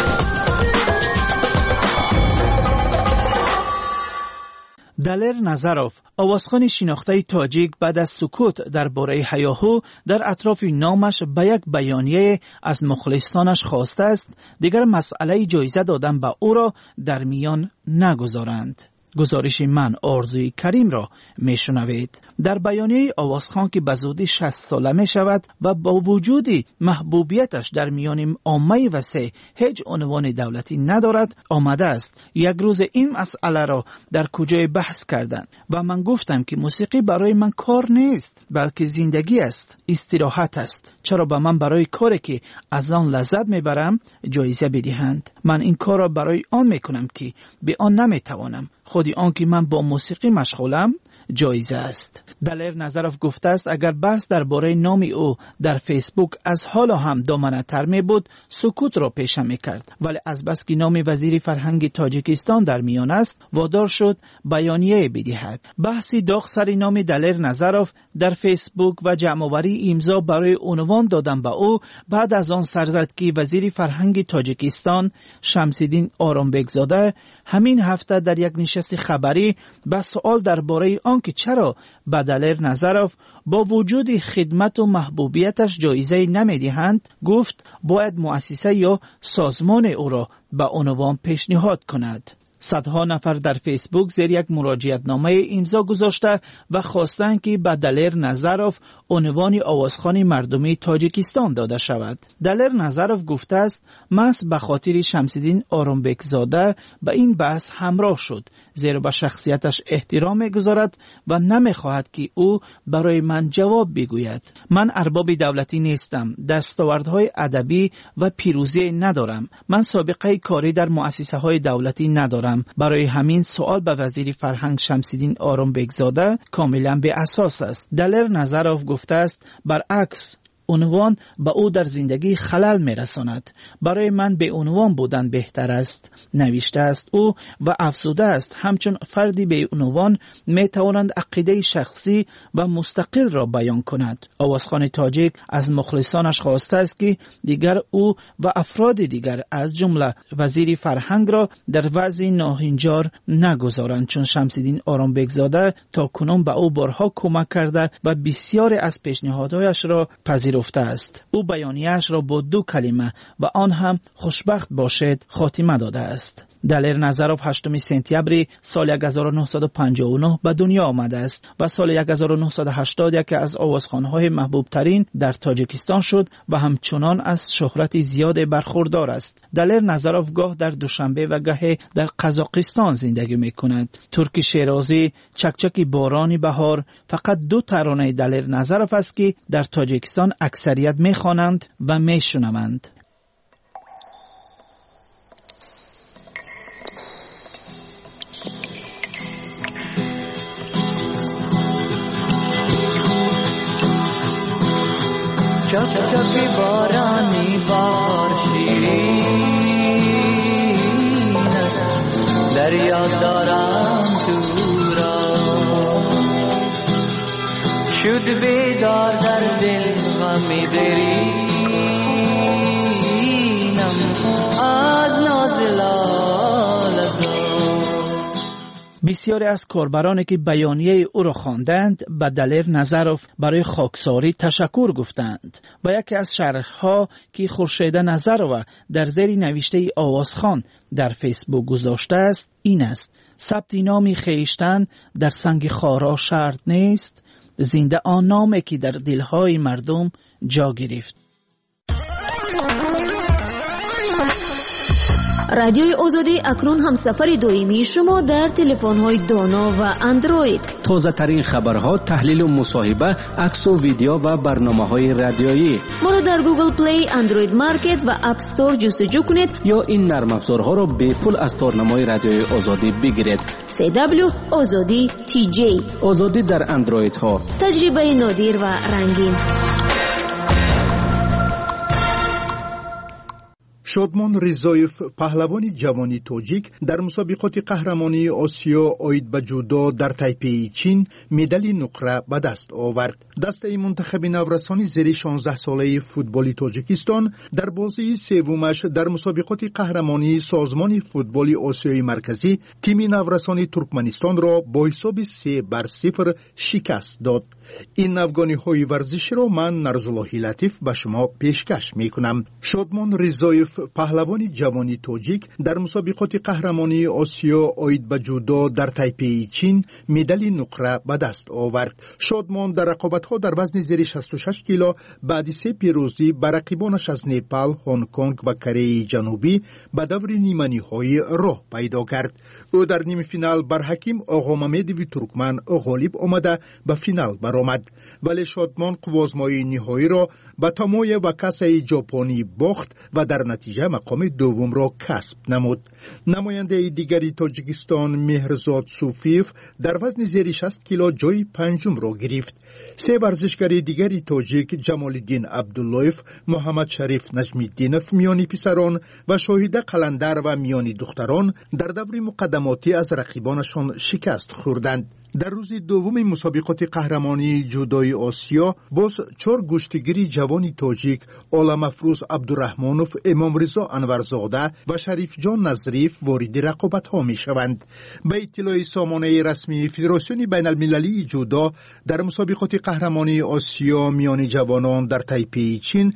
Speaker 22: دلر نظروف، آوازخوان شناخته تاجیک بعد از سکوت درباره هیاهو در اطراف نامش به یک بیانیه از مخلصانش خواسته است دیگر مسئله جایزه دادن به او را در میان نگذارند. گزارش من آرزوی کریم را میشنوید. در بیانیه آوازخوان که به زودی 60 ساله می شود و با وجود محبوبیتش در میان عامه وسیع هیچ عنوان دولتی ندارد آمده است یک روز این مسئله را در کجای بحث کردن و من گفتم که موسیقی برای من کار نیست بلکه زندگی است، استراحت است. چرا به من برای کاری که از آن لذت میبرم جایزه بدهند؟ من این کار را برای آن میکنم که به آن نمیتوانم. خودی آن که من با موسیقی مشغولم جایزه است. دلر نظروف گفته است اگر بحث درباره نام او در فیسبوک از حالا هم دامنه‌تر می بود سکوت را پیشه می کرد، ولی از بس که نام وزیر فرهنگ تاجیکستان در میان است وادار شد بیانیه بدهد. بحثی داغ سر نام دلر نظروف در فیسبوک و جمع‌آوری امضا برای عنوان دادن به او بعد از آن سر زد که وزیر فرهنگ تاجیکستان شمس‌الدین آرامبکزاده همین هفته در یک نشست خبری به سوال درباره آنکه چرا به دلر نظروف با وجود خدمت و محبوبیتش جایزه نمیدهند گفت باید مؤسسه یا سازمان او را به عنوان پیشنهاد کند. صدها نفر در فیسبوک زیر یک مراجعت نامه امضا گذاشته و خواستند که به دلر نظروف عنوان آوازخوان مردمی تاجیکستان داده شود. دلر نظروف گفته است محض به خاطر شمس‌الدین آرامبکزاده به این بحث همراه شد، زیرا به شخصیتش احترام می‌گذارد و نمی‌خواهد که او برای من جواب بگوید. من ارباب دولتی نیستم، دستاوردهای ادبی و پیروزی ندارم. من سابقه کاری در مؤسسه‌های دولتی ندارم. ندارم. برای همین سوال به وزیر فرهنگ شمس‌الدین آرامبگزاده کاملا بی اساس است. دلیر نظروف گفته است برعکس عنوان به او در زندگی خلل میرساند. برای من به عنوان بودن بهتر است، نوشته است او و افزوده است همچون فردی به عنوان میتوانند عقیده شخصی و مستقل را بیان کند. آوازخوان تاجیک از مخلصانش خواسته است که دیگر او و افراد دیگر از جمله وزیر فرهنگ را در وضع ناهنجار نگذارند، چون شمس‌الدین آرامبگزاده تا کنون به او بارها کمک کرده و بسیاری از پیشنهادهایش را پذیرفته است. او بیانیه‌اش را با 2 کلمه و آن هم خوشبخت باشد خاتمه داده است. دلیر نظروف 8 سپتامبر سال 1959 به دنیا آمده است و سال 1980 یکی از آوازخوان‌های محبوب ترین در تاجیکستان شد و همچنان از شهرت زیاد برخوردار است. دلیر نظروف گاه در دوشنبه و گاه در قزاقستان زندگی می‌کند. ترکی شیرازی، چکچک بارانی بهار فقط 2 ترانه دلیر نظروف است که در تاجیکستان اکثریت می‌خوانند و می‌شنوند.
Speaker 13: چک چک بارانی بهار شیرین است، دریا دارم تو را شد بیدار در دل غم درینم از ناز لالزار.
Speaker 22: بسیاری از کاربرانی که بیانیه او را خواندند به دلیر نظروف برای خاکساری تشکر گفتند و یکی از شرح‌ها که خورشید نظروف در زیر نوشته آوازخوان در فیسبوک گذاشته است این است: ثبت نام خویشتن در سنگ خارا شرط نیست، زنده آن نامی که در دلهای مردم جا گرفت.
Speaker 4: رادیوی آزادی اکنون هم سفر دائمی شما در تلفن‌های دانا و اندروید.
Speaker 2: تازه ترین خبرها، تحلیل و مصاحبه، عکس و ویدیو و برنامه‌های رادیویی.
Speaker 4: ما را در گوگل پلی، اندروید مارکت و اپ استور جستجو کنید
Speaker 2: یا این نرم افزارها را به پول از تارنمای رادیوی آزادی بگیرید.
Speaker 4: CW آزادی TJ.
Speaker 2: آزادی در اندروید ها.
Speaker 4: تجربه نادر و رنگین.
Speaker 14: شادمان رضایف، پهلوان جوانی تاجیک، در مسابقات قهرمانی آسیا عاید به جودو در تایپی چین مدال نقره به دست آورد. دسته منتخب نورسانی زیر 16 ساله فوتبال تاجیکستان در بازی سومش در مسابقات قهرمانی سازمان فوتبال آسیای مرکزی تیم نورسانی ترکمنستان را با حساب 3-0 شکست داد. این افغانی ورزشی را من نرزالله لطیف به شما پیشکش می کنم. شادمان رضایف، پهلوان جوانی تاجیک، در مسابقات قهرمانی آسیا عاید به جودو در تایپی چین مدال نقره به دست آورد. شادمان در رقابت‌ها در وزن زیر 66 کیلو بعد 3 پیروزی بر رقیبانش از نپال، هنگ کنگ و کره جنوبی به دور نیمه‌نهایی راه پیدا کرد. او در نیمه فینال بر حکیم آقا ممدوی ترکمن غالب آمده به فینال برآمد، ولی شادمان قوازمای نهایی را به تاموی و کاسای ژاپنی باخت و در نتیجه مقام دوم را کسب نمود. نماینده دیگری تاجیکستان مهرزاد صوفیف در وزن زیر 60 کیلو جای پنجم را گرفت. 3 ورزشکار دیگری تاجیک، جمال الدین عبداللهیف، محمد شریف نجمی‌الدینف میانی پسران و شاهده قلندر و میانی دختران در دور مقدماتی از رقیبانشان شکست خوردند. در روز دوم مسابقات قهرمانی جودوی آسیا باز 4 گشتگیری جوانی تاجیک، عالم افروز عبدالرحمنوف، امام رضا انورزاده و شریف جان نظریف وارد رقابت‌ها می‌شوند. به اطلاع سامانه رسمی فدراسیون بین المللی جودو، در مسابقات قهرمانی آسیا میان جوانان در تایپی چین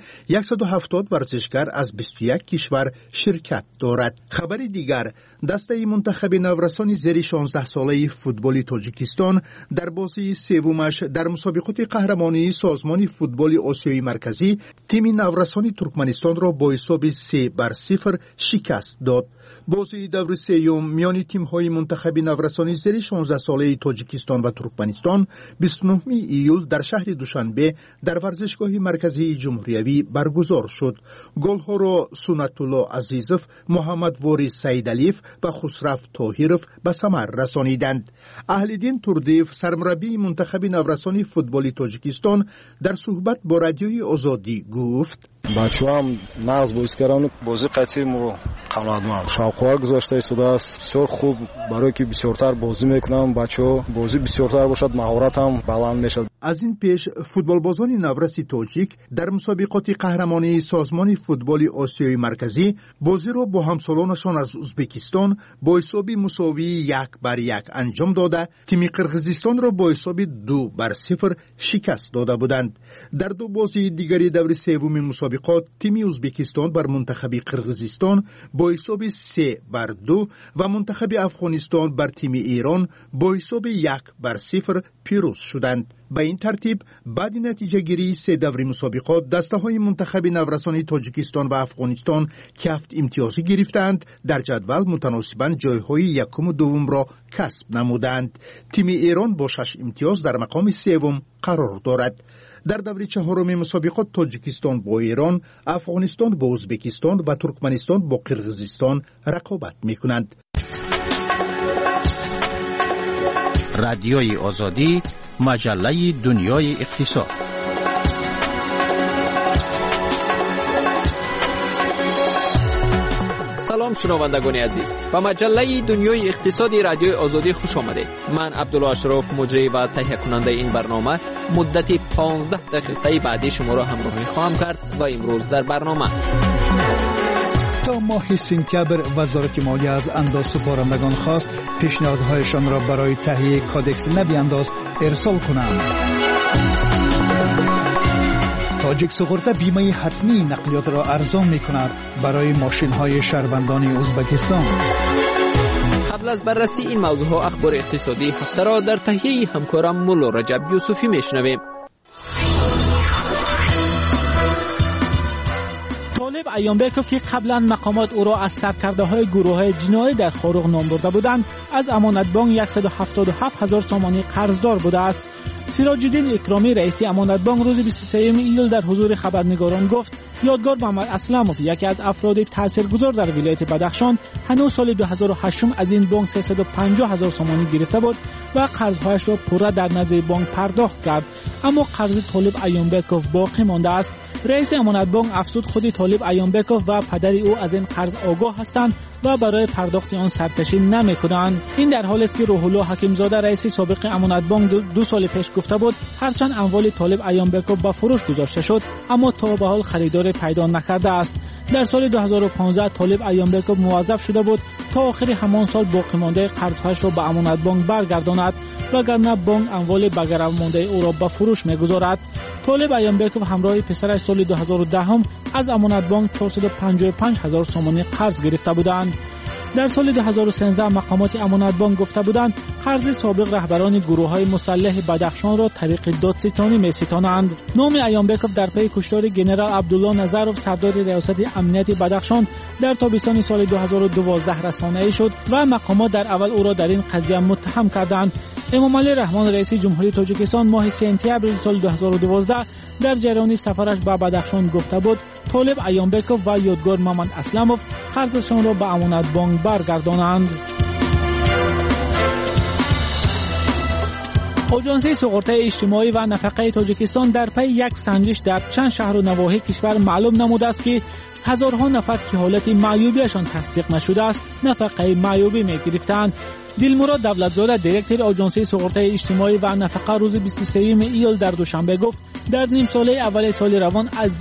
Speaker 14: 170 ورزشکار از 21 کشور شرکت دارد. خبر دیگر، دسته منتخب نورسانی زیر 16 ساله فوتبال تاجیکستان در بازی سومش در مسابقات قهرمانی سازمان فوتبال آسیای مرکزی تیم نورسانی ترکمنستان را با حساب 3-0 3-0 شکست داد. بازی دور سوم میان تیم‌های منتخب نورسانی زیر 16 ساله تاجیکستان و ترکمنستان 29 ایول در شهر دوشنبه در ورزشگاه مرکزی جمهوریوی برگزار شد. گل‌ها را سنت الله عزیزوف، محمد واری سیدعلیف و خسرو طاهرов به ثمر رسانیدند. اهل‌دین توردیف، سرمربی منتخب نورسانی فوتبال تاجیکستان، در صحبت با رادیوی آزادی گفت:
Speaker 1: بچه‌ام نقض بازی کردن، بازی قطعی مو قناعتمند. شوق‌ها گذاشته شده است. بسیار خوب برای که بسیارتر بازی میکنم. بچه‌ها بازی بسیارتر باشد، مهارت هم بلند میشد.
Speaker 14: از این پیش فوتبالبازان نورس تاجیک در مسابقات قهرمانی سازمان فوتبال آسیای مرکزی بازی را با همسالانشان از ازبکستان با حساب مساوی 1-1 انجام داده تیم قرقیزستان را با حساب 2-0 شکست داده بودند. در دو بازی دیگری دور سوم مسابقات تیم ازبکستان بر منتخب قرقیزستان با حساب 3-2 و منتخب افغانستان بر تیم ایران با حساب 1-0 پیروز شدند. به این ترتیب بعد نتیجه گیری 3 دور مسابقات دسته های منتخب نورسانی تاجیکستان و افغانستان که 7 امتیازی گرفتند در جدول متناسباً جایهای یکم و دوم را کسب نمودند. تیم ایران با 6 امتیاز در مقام سوم قرار دارد. در دور چهارم مسابقات تاجیکستان با ایران، افغانستان با ازبکستان و ترکمنستان با قرقیزستان رقابت می‌کنند.
Speaker 15: رادیوی آزادی، مجله دنیای اقتصاد.
Speaker 16: سلام شنوندگان عزیز، به مجله دنیای اقتصادی رادیوی آزادی خوش آمدید. من عبدالله اشرف، مجری و تهیه کننده این برنامه، مدت 15 دقیقه بعدی شما را همراهی خواهم کرد و امروز در برنامه
Speaker 12: تا ماه سپتامبر وزارت مالیه از انداز سپارندگان خواست پیشنهادهایشان را برای تهیه کادکس نوی انداز ارسال کنند. تاجیک سقورتا بیمه حتمی نقلیات را ارزان می کند برای ماشین های شهروندان ازبکستان.
Speaker 16: قبل از بررسی این موضوع ها اخبار اقتصادی هفته را در تهیه همکارم مولا رجب یوسفی میشنویم.
Speaker 20: طالب ایانبکوف که قبلا مقامات او را از سرکرده‌های گروه‌های جنایی در خاروق نام برده بودند، از امانت بانک 177,000 سامانی قرضدار بوده است. سراج الدین اکرامی رئیس امانت بانک روز 23 ایول در حضور خبرنگاران گفت یادگار محمد اسلموف، یکی از افراد تاثیرگذار در ولایت بدخشان، هنوز سال 2008 از این بانک 350,000 سامانی گرفته بود و قرض‌هایش را پورا در نزد بانک پرداخت کرد، اما قرض طالب ایانبکوف باقی مانده است. رئیس امانت بانک افزود خود طالب ایانبکوف و پدر او از این قرض آگاه هستند و برای پرداخت آن سرکشی نمی‌کنند. این در حالی است که روح الله حکیمزاده رئیس سابق امانت بانک 2 سال پیش گفته بود هرچند اموال طالب ایانبکوف به فروش گذاشته شد اما تا به حال خریدار پیدا نکرده است. در سال 2015 طالب ایانبکوف موظف شده بود تا آخر همان سال باقی مانده قرض‌هایش را به امانت بانک برگرداند وگرنه بانک اموال بگرم مانده او را به فروش می‌گذارد. طالب ایانبکوف همراه پسرش سال 2010 از امانت بانک 455,000 سامانی قرض گرفته بودند. در سال 2013 مقامات امانت بانک گفته بودند قرض سابق رهبران گروه‌های مسلح بدخشان را طریق دادستانی می‌ستانند. نام ایانبکوف در پی کشتار ژنرال عبدالله نظرов سردار ریاست امنیت بدخشان در تابستان سال 2012 رسانه‌ای شد و مقامات در اول او را در این قضیه متهم کردند. امامعلی رحمان رئیس جمهوری تاجیکستان ماه سپتامبر سال 2012 در جریان سفرش به بدخشان گفته بود طالب ایانبکوف و یادگار محمد اسلموف قرضشان را به امانت بانک برگردانند. آژانس سقورتای اجتماعی و نفقه تاجیکستان در پی یک سنجش در چند شهر و نواحی کشور معلوم نموده است که هزارها نفر که حالت معیوبیشان تصدیق نشده است نفقه معیوبی می‌گرفتند. دلمراد دولتزاده دیرکتور آژانس سقورتای اجتماعی و نفقه روز 23 ایول در دوشنبه گفت در نیم ساله اول سال روان از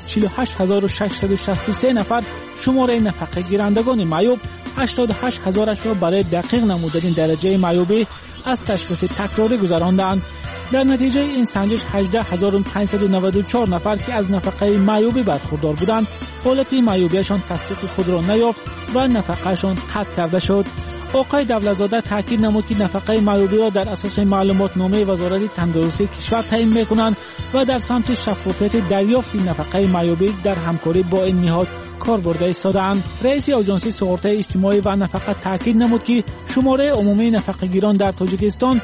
Speaker 20: 148,663 نفر شماره نفقه گیرندگان معیوب 88,000 را برای دقیق نمودن درجه معیوبی از تشخیص تکراری گذراندند. در نتیجه این سنجش 18,594 نفر که از نفقه معیوبی برخوردار بودند حالت معیوبیشان تصدیق خود را نیافت و نفقهشان قطع کرده شد. آقای دولتزاده تاکید نمود که نفقه معیوبی را در اساس معلومات نامه وزارت تندرستی کشور تعیین می‌کنند و در سمت شفافیت دریافت نفقه معیوبی در همکاری با این نهاد کار برده ایستاده‌اند. رئیس آژانس سقراط اجتماعی و نفقه تاکید نمود که شماره عمومی نفقه‌گیران در تاجیکستان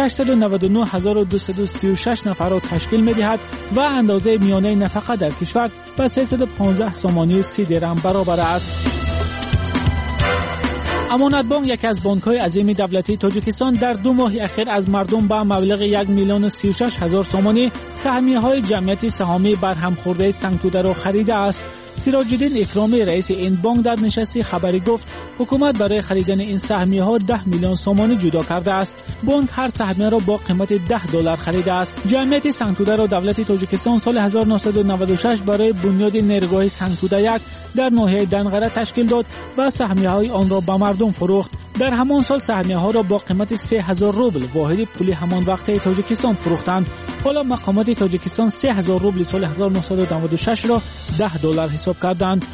Speaker 20: 699,236 نفر را تشکیل می‌دهد و اندازه میانه نفقه در کشور به 315 سومانی 30 درهم برابر است. امانت بانک یکی از بانک‌های عظیم دولتی تاجیکستان در 2 ماه اخیر از مردم با مبلغ 1,36,000 سومانی سهمیه‌های جمعیت سهامی برهم خورده سنگ‌توده را خریده است. سراج الدین اکرامی رئیس این بانک در نشست خبری گفت حکومت برای خریدن این سهمیه‌ها 10 میلیون سومانی جدا کرده است. بانک هر سهمیه را با قیمت $10 خریده است. جمعیت سنگ‌توده را دولت تاجیکستان سال 1996 برای بنیاد نیروگاه سنگ‌توده 1 در ناحیه دنقره تشکیل داد و سهمیه‌های آن را به مردم فروخت. در همان سال سهمیه‌ها را با قیمت 3000 روبل واحد پول همان وقت تاجیکستان فروختند. حالا مقامات تاجیکستان 3000 روبل سال 1996 را $10 حساب کردند.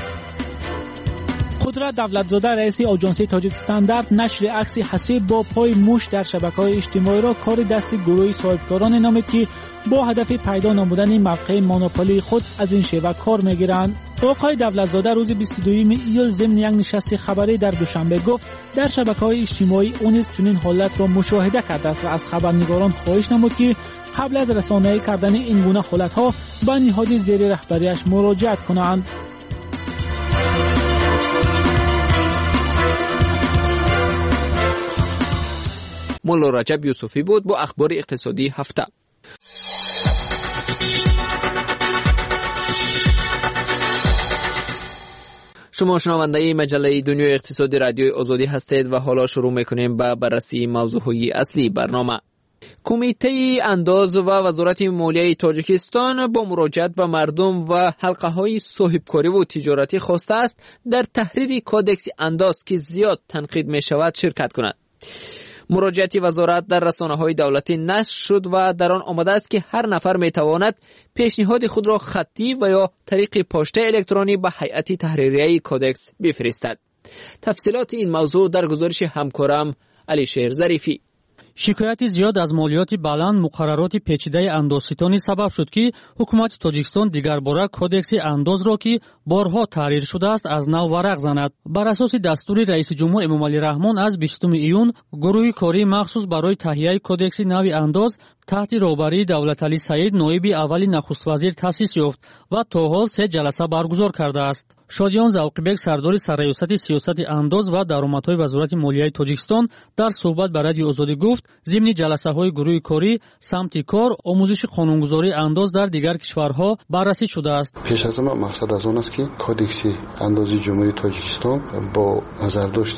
Speaker 20: قدرت دولتزاده رئیس آژانس تاجیکستان در نشر عکس حسیب با پای موش در شبکه‌های اجتماعی را کار دست گروه صاحبکاران نامید که با هدف پیدا نمودن موقع مونوپولی خود از این شیوه کار می‌گیرند. آقای دولتزاده روز 22 ایول ضمن یک نشست خبری در دوشنبه گفت در شبکه‌های اجتماعی او نیز چنین حالت را مشاهده کرده است و از خبرنگاران خواهش نمود که قبل از رسانه‌ای کردن این گونه حالت‌ها به نهاد زیر رهبریش مراجعت کنند.
Speaker 16: مولا رجب یوسفی بود با اخبار اقتصادی هفته. شما شنونده مجله دنیای اقتصادی رادیوی آزادی هستید و حالا شروع میکنیم به بررسی موضوعهای اصلی برنامه. کمیته انداز و وزارت مالیه تاجیکستان با مراجعت به مردم و حلقه‌های صاحبکاری و تجارتی خواسته است در تحریر کودکس انداز که زیاد تنقید می‌شود شرکت کند. مراجعت وزارت در رسانه‌های دولتی نشر شد و در آن آمده است که هر نفر می‌تواند پیشنهاد خود را خطی و یا طریق پشت الکترونی به هیئت تحریریه کودکس بفرستد. تفصیلات این موضوع در گزارش همکارم علیشیر ظریفی.
Speaker 6: شکایت زیاد از مالیات بلند مقررات پیچیده اندازستانی سبب شد که حکومت تاجیکستان دیگر باره کودکس انداز را که بارها تحریر شده است از نو ورق زند. بر اساس دستور رئیس جمهور امامعلی رحمان از 20 ایون گروه کاری مخصوص برای تهیه کودکس نو انداز تحت رهبری دولتعلی سعید نایب اولی نخست وزیر تأسیس یافت و تا حال 3 جلسه برگزار کرده است. شادیان زوقیبک سردار سرریاست سیاست انداز و درآمدهای وزارت مالیه تاجیکستان در صحبت با رادیو آزادی گفت ضمن جلسه‌های گروه کاری سمت کار آموزش قانونگذاری انداز در دیگر کشورها بررسی شده است.
Speaker 7: پیش از آن مقصد از آن است که کودکس اندازی جمهوری تاجیکستان با نظرداشت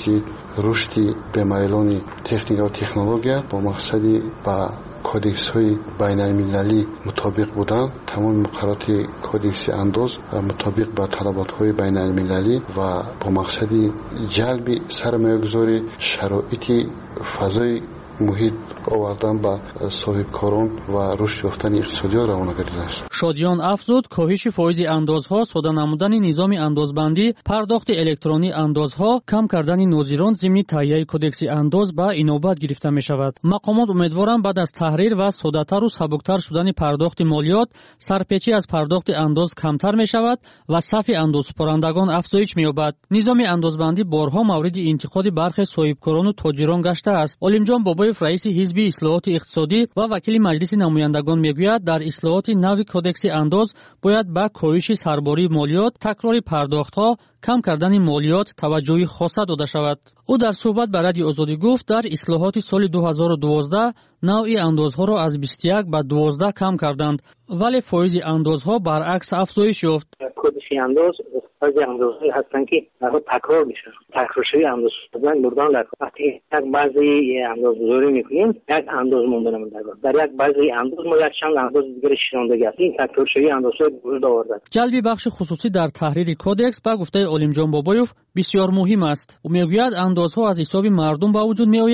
Speaker 7: رشد به میلان تکنیک و تکنولوژی با مقصدی با کودکس های بین المللی مطابق بودن، تمام مقررات کودکس انداز مطابق با طلبات های بین المللی و با مقصد جلب سرمایه‌گذاری شرایط فضای محیط آوردن به صاحبکاران و رشد یافتن اقتصادی را روانه گردیده است.
Speaker 6: شادیان افزود کاهش فایز اندازها، ساده نمودن نظام اندازبندی، پرداخت الکترونی اندازها، کم کردن ناظران ضمن تهیه کودکس انداز به اینوبت گرفته می شود. مقامات امیدوارند بعد از تحریر و ساده‌تر و سبکتر شدن پرداخت مالیات، سرپیچی از پرداخت انداز کمتر می شود و صف اندازپرندگان افزایش می یابد. نظام اندازبندی بارها مورد انتقاد برخی صاحبکاران و تاجران گشته است. علیمجان بابایف رئیس حزب اصلاحات اقتصادی و وکیل مجلس نمایندگان میگوید در اصلاحات نو کودکس انداز باید به کاهش سرباری مالیات، تکرار پرداخت‌ها، کم کردن مالیات توجه خاصه داده شود. او در صحبت با رادیو آزادی گفت در اصلاحات سال 2012 نوع اندازها را از 21 به 12 کم کردند ولی فایز اندازها برعکس افزایش یافت.
Speaker 17: کودکس انداز بعضی اندازهایی هستن که تکرار میشن، تکرارشوی انداز شدن مردان لکن وقتی یک بعضی اندازگذاری میکنیم یک انداز مونده نمونده در یک بعضی انداز ما یک چند انداز دیگر شناندگی است. این تکرارشوی اندازهای وجود آورده.
Speaker 6: جلب بخش خصوصی در تحریر کودکس به گفته علیمجان بابایف بسیار مهم است. او میگوید اندازها از حساب مردم به وجود میآیند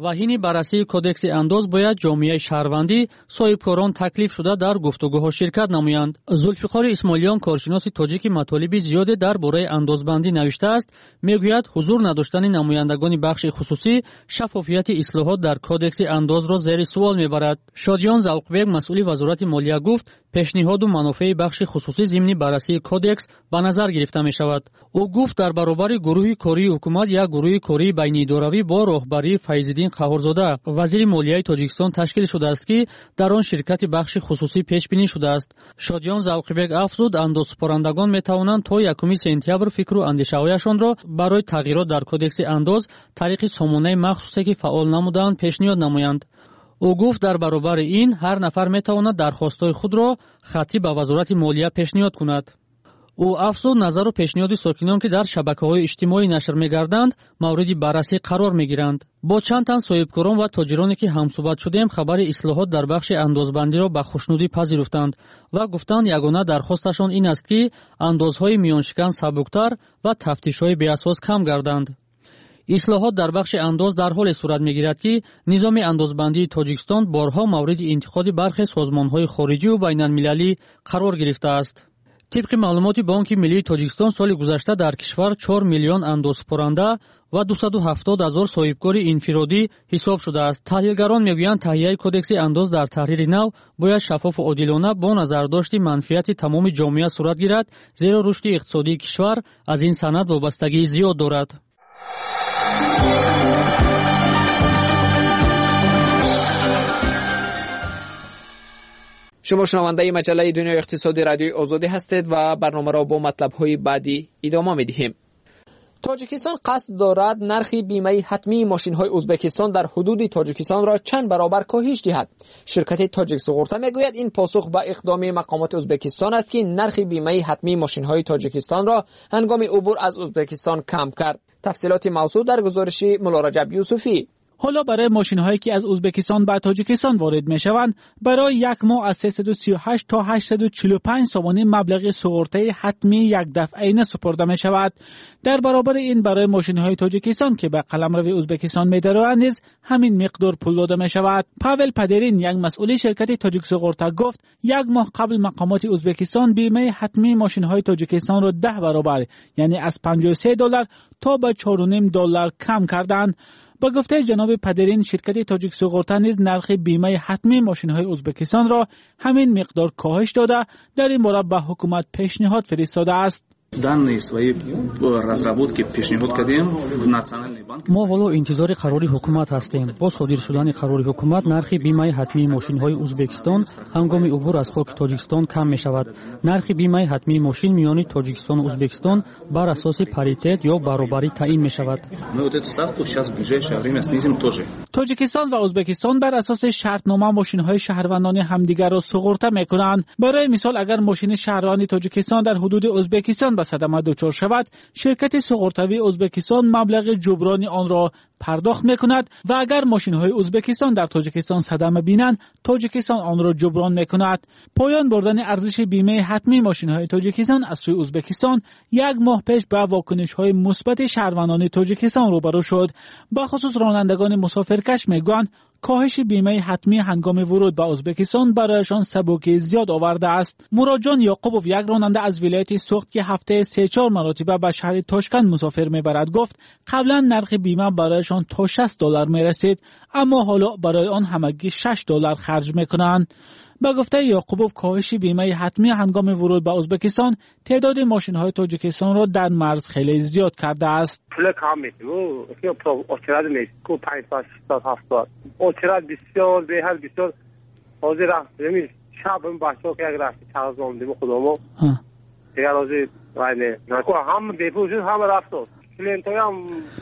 Speaker 6: ва ҳини баррасии кодекси андоз бояд ҷомеаи шаҳрвандӣ соҳибкорон таклиф шуда дар гуфтугӯҳо ширкат намоянд. Зулфиқори Исмоилиён, коршиноси тоҷики матолиби зиёде дар бораи андозбандӣ навиштааст. Мегӯяд ҳузур надоштани намояндагони бахши хусусӣ шаффофияти ислоҳот дар кодекси андозро зери суол мебарад. Шодиён Завқбек, масъули вазорати молия, гуфт пешниҳоду манофеи бахши хусусӣ зимни баррасии кодекс ба назар гирифта мешавад. ӯ гуфт дар баробари гурӯҳи кории ҳукумат як гурӯҳи кории байниидоравӣ бо роҳбарии Файзиддин Қаҳорзода, вазири молияи Тоҷикистон ташкил шудааст, ки дар он ширкати бахши хусусӣ пешбинӣ шудааст. Шодиён Завқбек афзуд, андозсупорандагон метавонанд то 1 сентябр фикру андешаҳояшонро барои тағйирот дар кодекси андоз тариқи сомонаи махсусе ки фаъол намуданд пешниҳод намоянд. ӯ гуфт дар баробари ин ҳар нафар метавонад дархостҳои худро хаттӣ ба вазорати молия пешниҳод кунад. ӯ афзуд, назару пешниҳоди сокинон ки дар шабакаҳои иҷтимоӣ нашр мегарданд мавриди баррасӣ қарор мегиранд. бо чанд тан соҳибкорон ва тоҷироне ки ҳамсӯҳбат шудем, хабари ислоҳот дар бахши андозбандиро ба хушнудӣ пазируфтанд ва гуфтанд ягона дархосташон ин аст, ки андозҳои миёншикан сабуктар ва тафтишҳои беасос кам гарданд. ислоҳот дар бахши андоз дар ҳоле сурат мегирад, ки низоми андозбандии Тоҷикистон борҳо мавриди интиқоди бархе созмонҳои хориҷиву байналмилалӣ қарор гирифтааст. тибқи маълумоти Бонки Миллии Тоҷикистон, соли гузашта дар кишвар 4 миллион андозсупоранда ва 270 000 соҳибкори инфиродӣ ҳисоб шудааст. таҳлилгарон мегӯянд, таҳияи кодекси андоз дар таҳрири нав бояд шаффофу одилона бо назардошти манфиати тамоми ҷомеа сурат гирад, зеро рушди иқтисодии кишвар аз ин санад вобастагии зиёд дорад.
Speaker 16: шумо шунавандаи маҷаллаи дунёи иқтисоди радиои озодӣ ҳастед ва барномаро бо матлабҳои баъдӣ идома медиҳем. тоҷикистон қасд дорад нархи бимаи ҳатмии мошинҳои ӯзбекистон дар ҳудуди тоҷикистонро чанд баробар коҳиш диҳад. ширкати тоҷик суғурта мегӯяд, ин посух ба иқдоми мақомоти ӯзбекистон аст, ки нархи бимаи ҳатмии мошинҳои тоҷикистонро ҳангоми убур аз ӯзбекистон кам кард. тафсилоти мавзӯъ дар гузориши мулло Раҷаб Юсуфӣ.
Speaker 20: حالا برای ماشین‌هایی که از ازبکستان به تاجیکستان وارد می‌شوند برای یک ماه از 338 تا 845 سومانی مبلغ سوغورته حتمی یک دفعه سپرده می‌شود. در برابر این برای ماشین‌های تاجیکستان که به قلمرو ازبکستان می‌دارند نیز همین مقدار پول داده می‌شود. پاول پدرین، یک مسئول شرکت تاجیک سوغورتا، گفت یک ماه قبل مقامات ازبکستان بیمه حتمی ماشین‌های تاجیکستان را 10 برابر یعنی از $53 تا به $4.5 کم کردند. با گفته جناب پدرین، شرکت تاجیک سوغورتا نیز نرخ بیمه حتمی ماشین‌های ازبکستان را همین مقدار کاهش داده در این باره به حکومت پیشنهاد فرستاده است.
Speaker 5: данные свои разработки пешниҳод кардем в национальный банк.
Speaker 6: мо ҳоло интизори қарори ҳукумат ҳастем. бо содир шудани қарори ҳукумат нархи бимаи ҳатмии мошинҳои ӯзбекистон ҳангоми убур аз хоки тоҷикистон кам мешавад. нархи бимаи ҳатмии мошин миёни тоҷикистону ӯзбекистон бар асоси паритет ё баробарӣ таъин мешавад.
Speaker 5: Мы вот эту ставку сейчас в ближайшее время снизим тоже.
Speaker 20: тоҷикистон ва ӯзбекистон бар асоси шартнома мошинҳои шаҳрвандони ҳамдигарро суғурта мекунанд. барои мисол, агар мошини шаҳрванди тоҷикистон дар ҳудуди ӯзбекистон صدمه دچار شود، شرکت سوغورتاوی ازبکستان مبلغ جبران آن را پرداخت میکند و اگر ماشین های ازبکستان در تاجیکستان صدمه بینند، تاجیکستان آن را جبران میکند. پایان بردن ارزش بیمه حتمی ماشین های تاجیکستان از سوی ازبکستان یک ماه پیش به واکنش های مثبت شهروندان تاجیکستان روبرو شد. به خصوص رانندگان مسافرکش میگویند کاهش بیمه حتمی هنگام ورود به ازبکستان برایشان سبکی زیاد آورده است. مراجان یعقوبوف، یک راننده از ولایت سوخت که هفته 3-4 مرتبه به شهر تاشکند مسافر میبرد، گفت قبلا نرخ بیمه برایشان تا $60 میرسید، اما حالا برای آن همگی $6 خرج میکنند. به گفته یعقوبوف، کاهش بیمه حتمی هنگام ورود به ازبکستان تعداد ماشین‌های تاجیکستان را در مرز خیلی زیاد کرده است.
Speaker 18: پول کم میشه و اعتراض نیست کو 5-7 اعتراض بسیار به هر بسیار حاضر رفت نمیشه. شب این بچه‌ها که اگر رفت چقدر زامدیم خودمو دیگر حاضر ولی نکو هم دیپوشون هم رفت کلینتای هم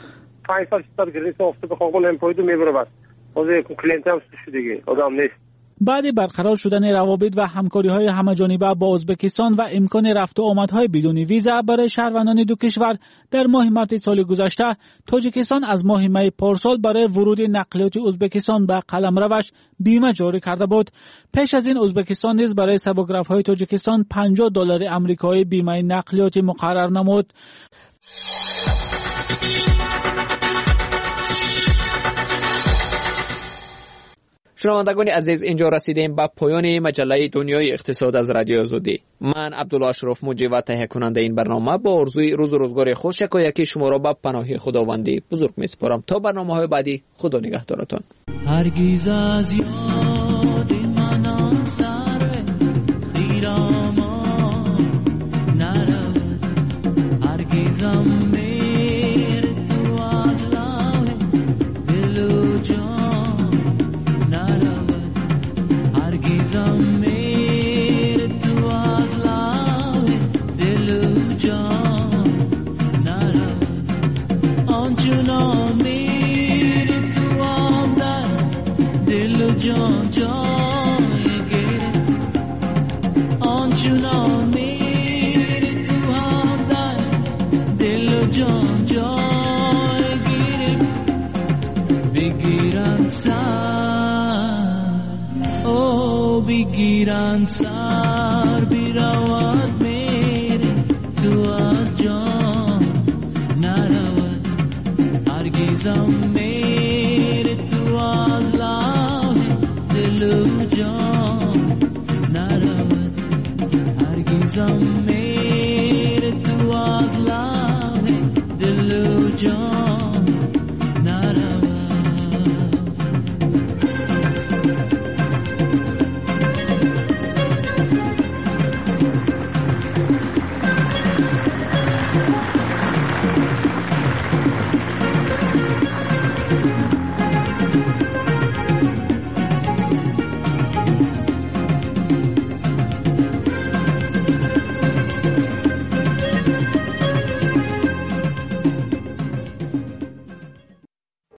Speaker 18: 5-6 گرفت افته بخوام نمیپویدو میبره بس حاضر کلینت هم شده دیگه آدم نیست.
Speaker 20: بعد برقرار شدن روابط و همکاری‌های همه‌جانبه با ازبکستان و امکان رفت و آمدهای بدون ویزا برای شهروندان دو کشور، در ماه مارس سال گذشته تاجیکستان از ماه می پارسال برای ورود نقلیات ازبکستان به قلمروش بیمه جاری کرده بود. پیش از این ازبکستان نیز برای سبک‌رفت‌های تاجیکستان $50 آمریکایی بیمه نقلیات مقرر نمود.
Speaker 16: شنوندگان عزیز، اینجا رسیدیم به پایان مجله دنیای اقتصاد از رادیو آزادی. من عبدالله اشرف مجری و تهیه کننده این برنامه با آرزوی روز و روزگار خوش یکی شما را به پناه خداوندی بزرگ میسپارم. تا برنامه‌های بعدی، خدا نگهدارتان.
Speaker 13: هرگز از یاد من سر خیرام نرود، هرگزم میر تو از لاه دل و جان نرود، هرگزم میر تو از لاه دل و جان نرود، آنچنان میر تو آمدن دل و جان جای گیره، آنچنان میر تو آمدن دل و جان جای گیره، بگیرن سر او بگیرن سر بیرود میره تو از جان نرود، هرگزم میره تو از لاه دل و جان نرود، هرگزم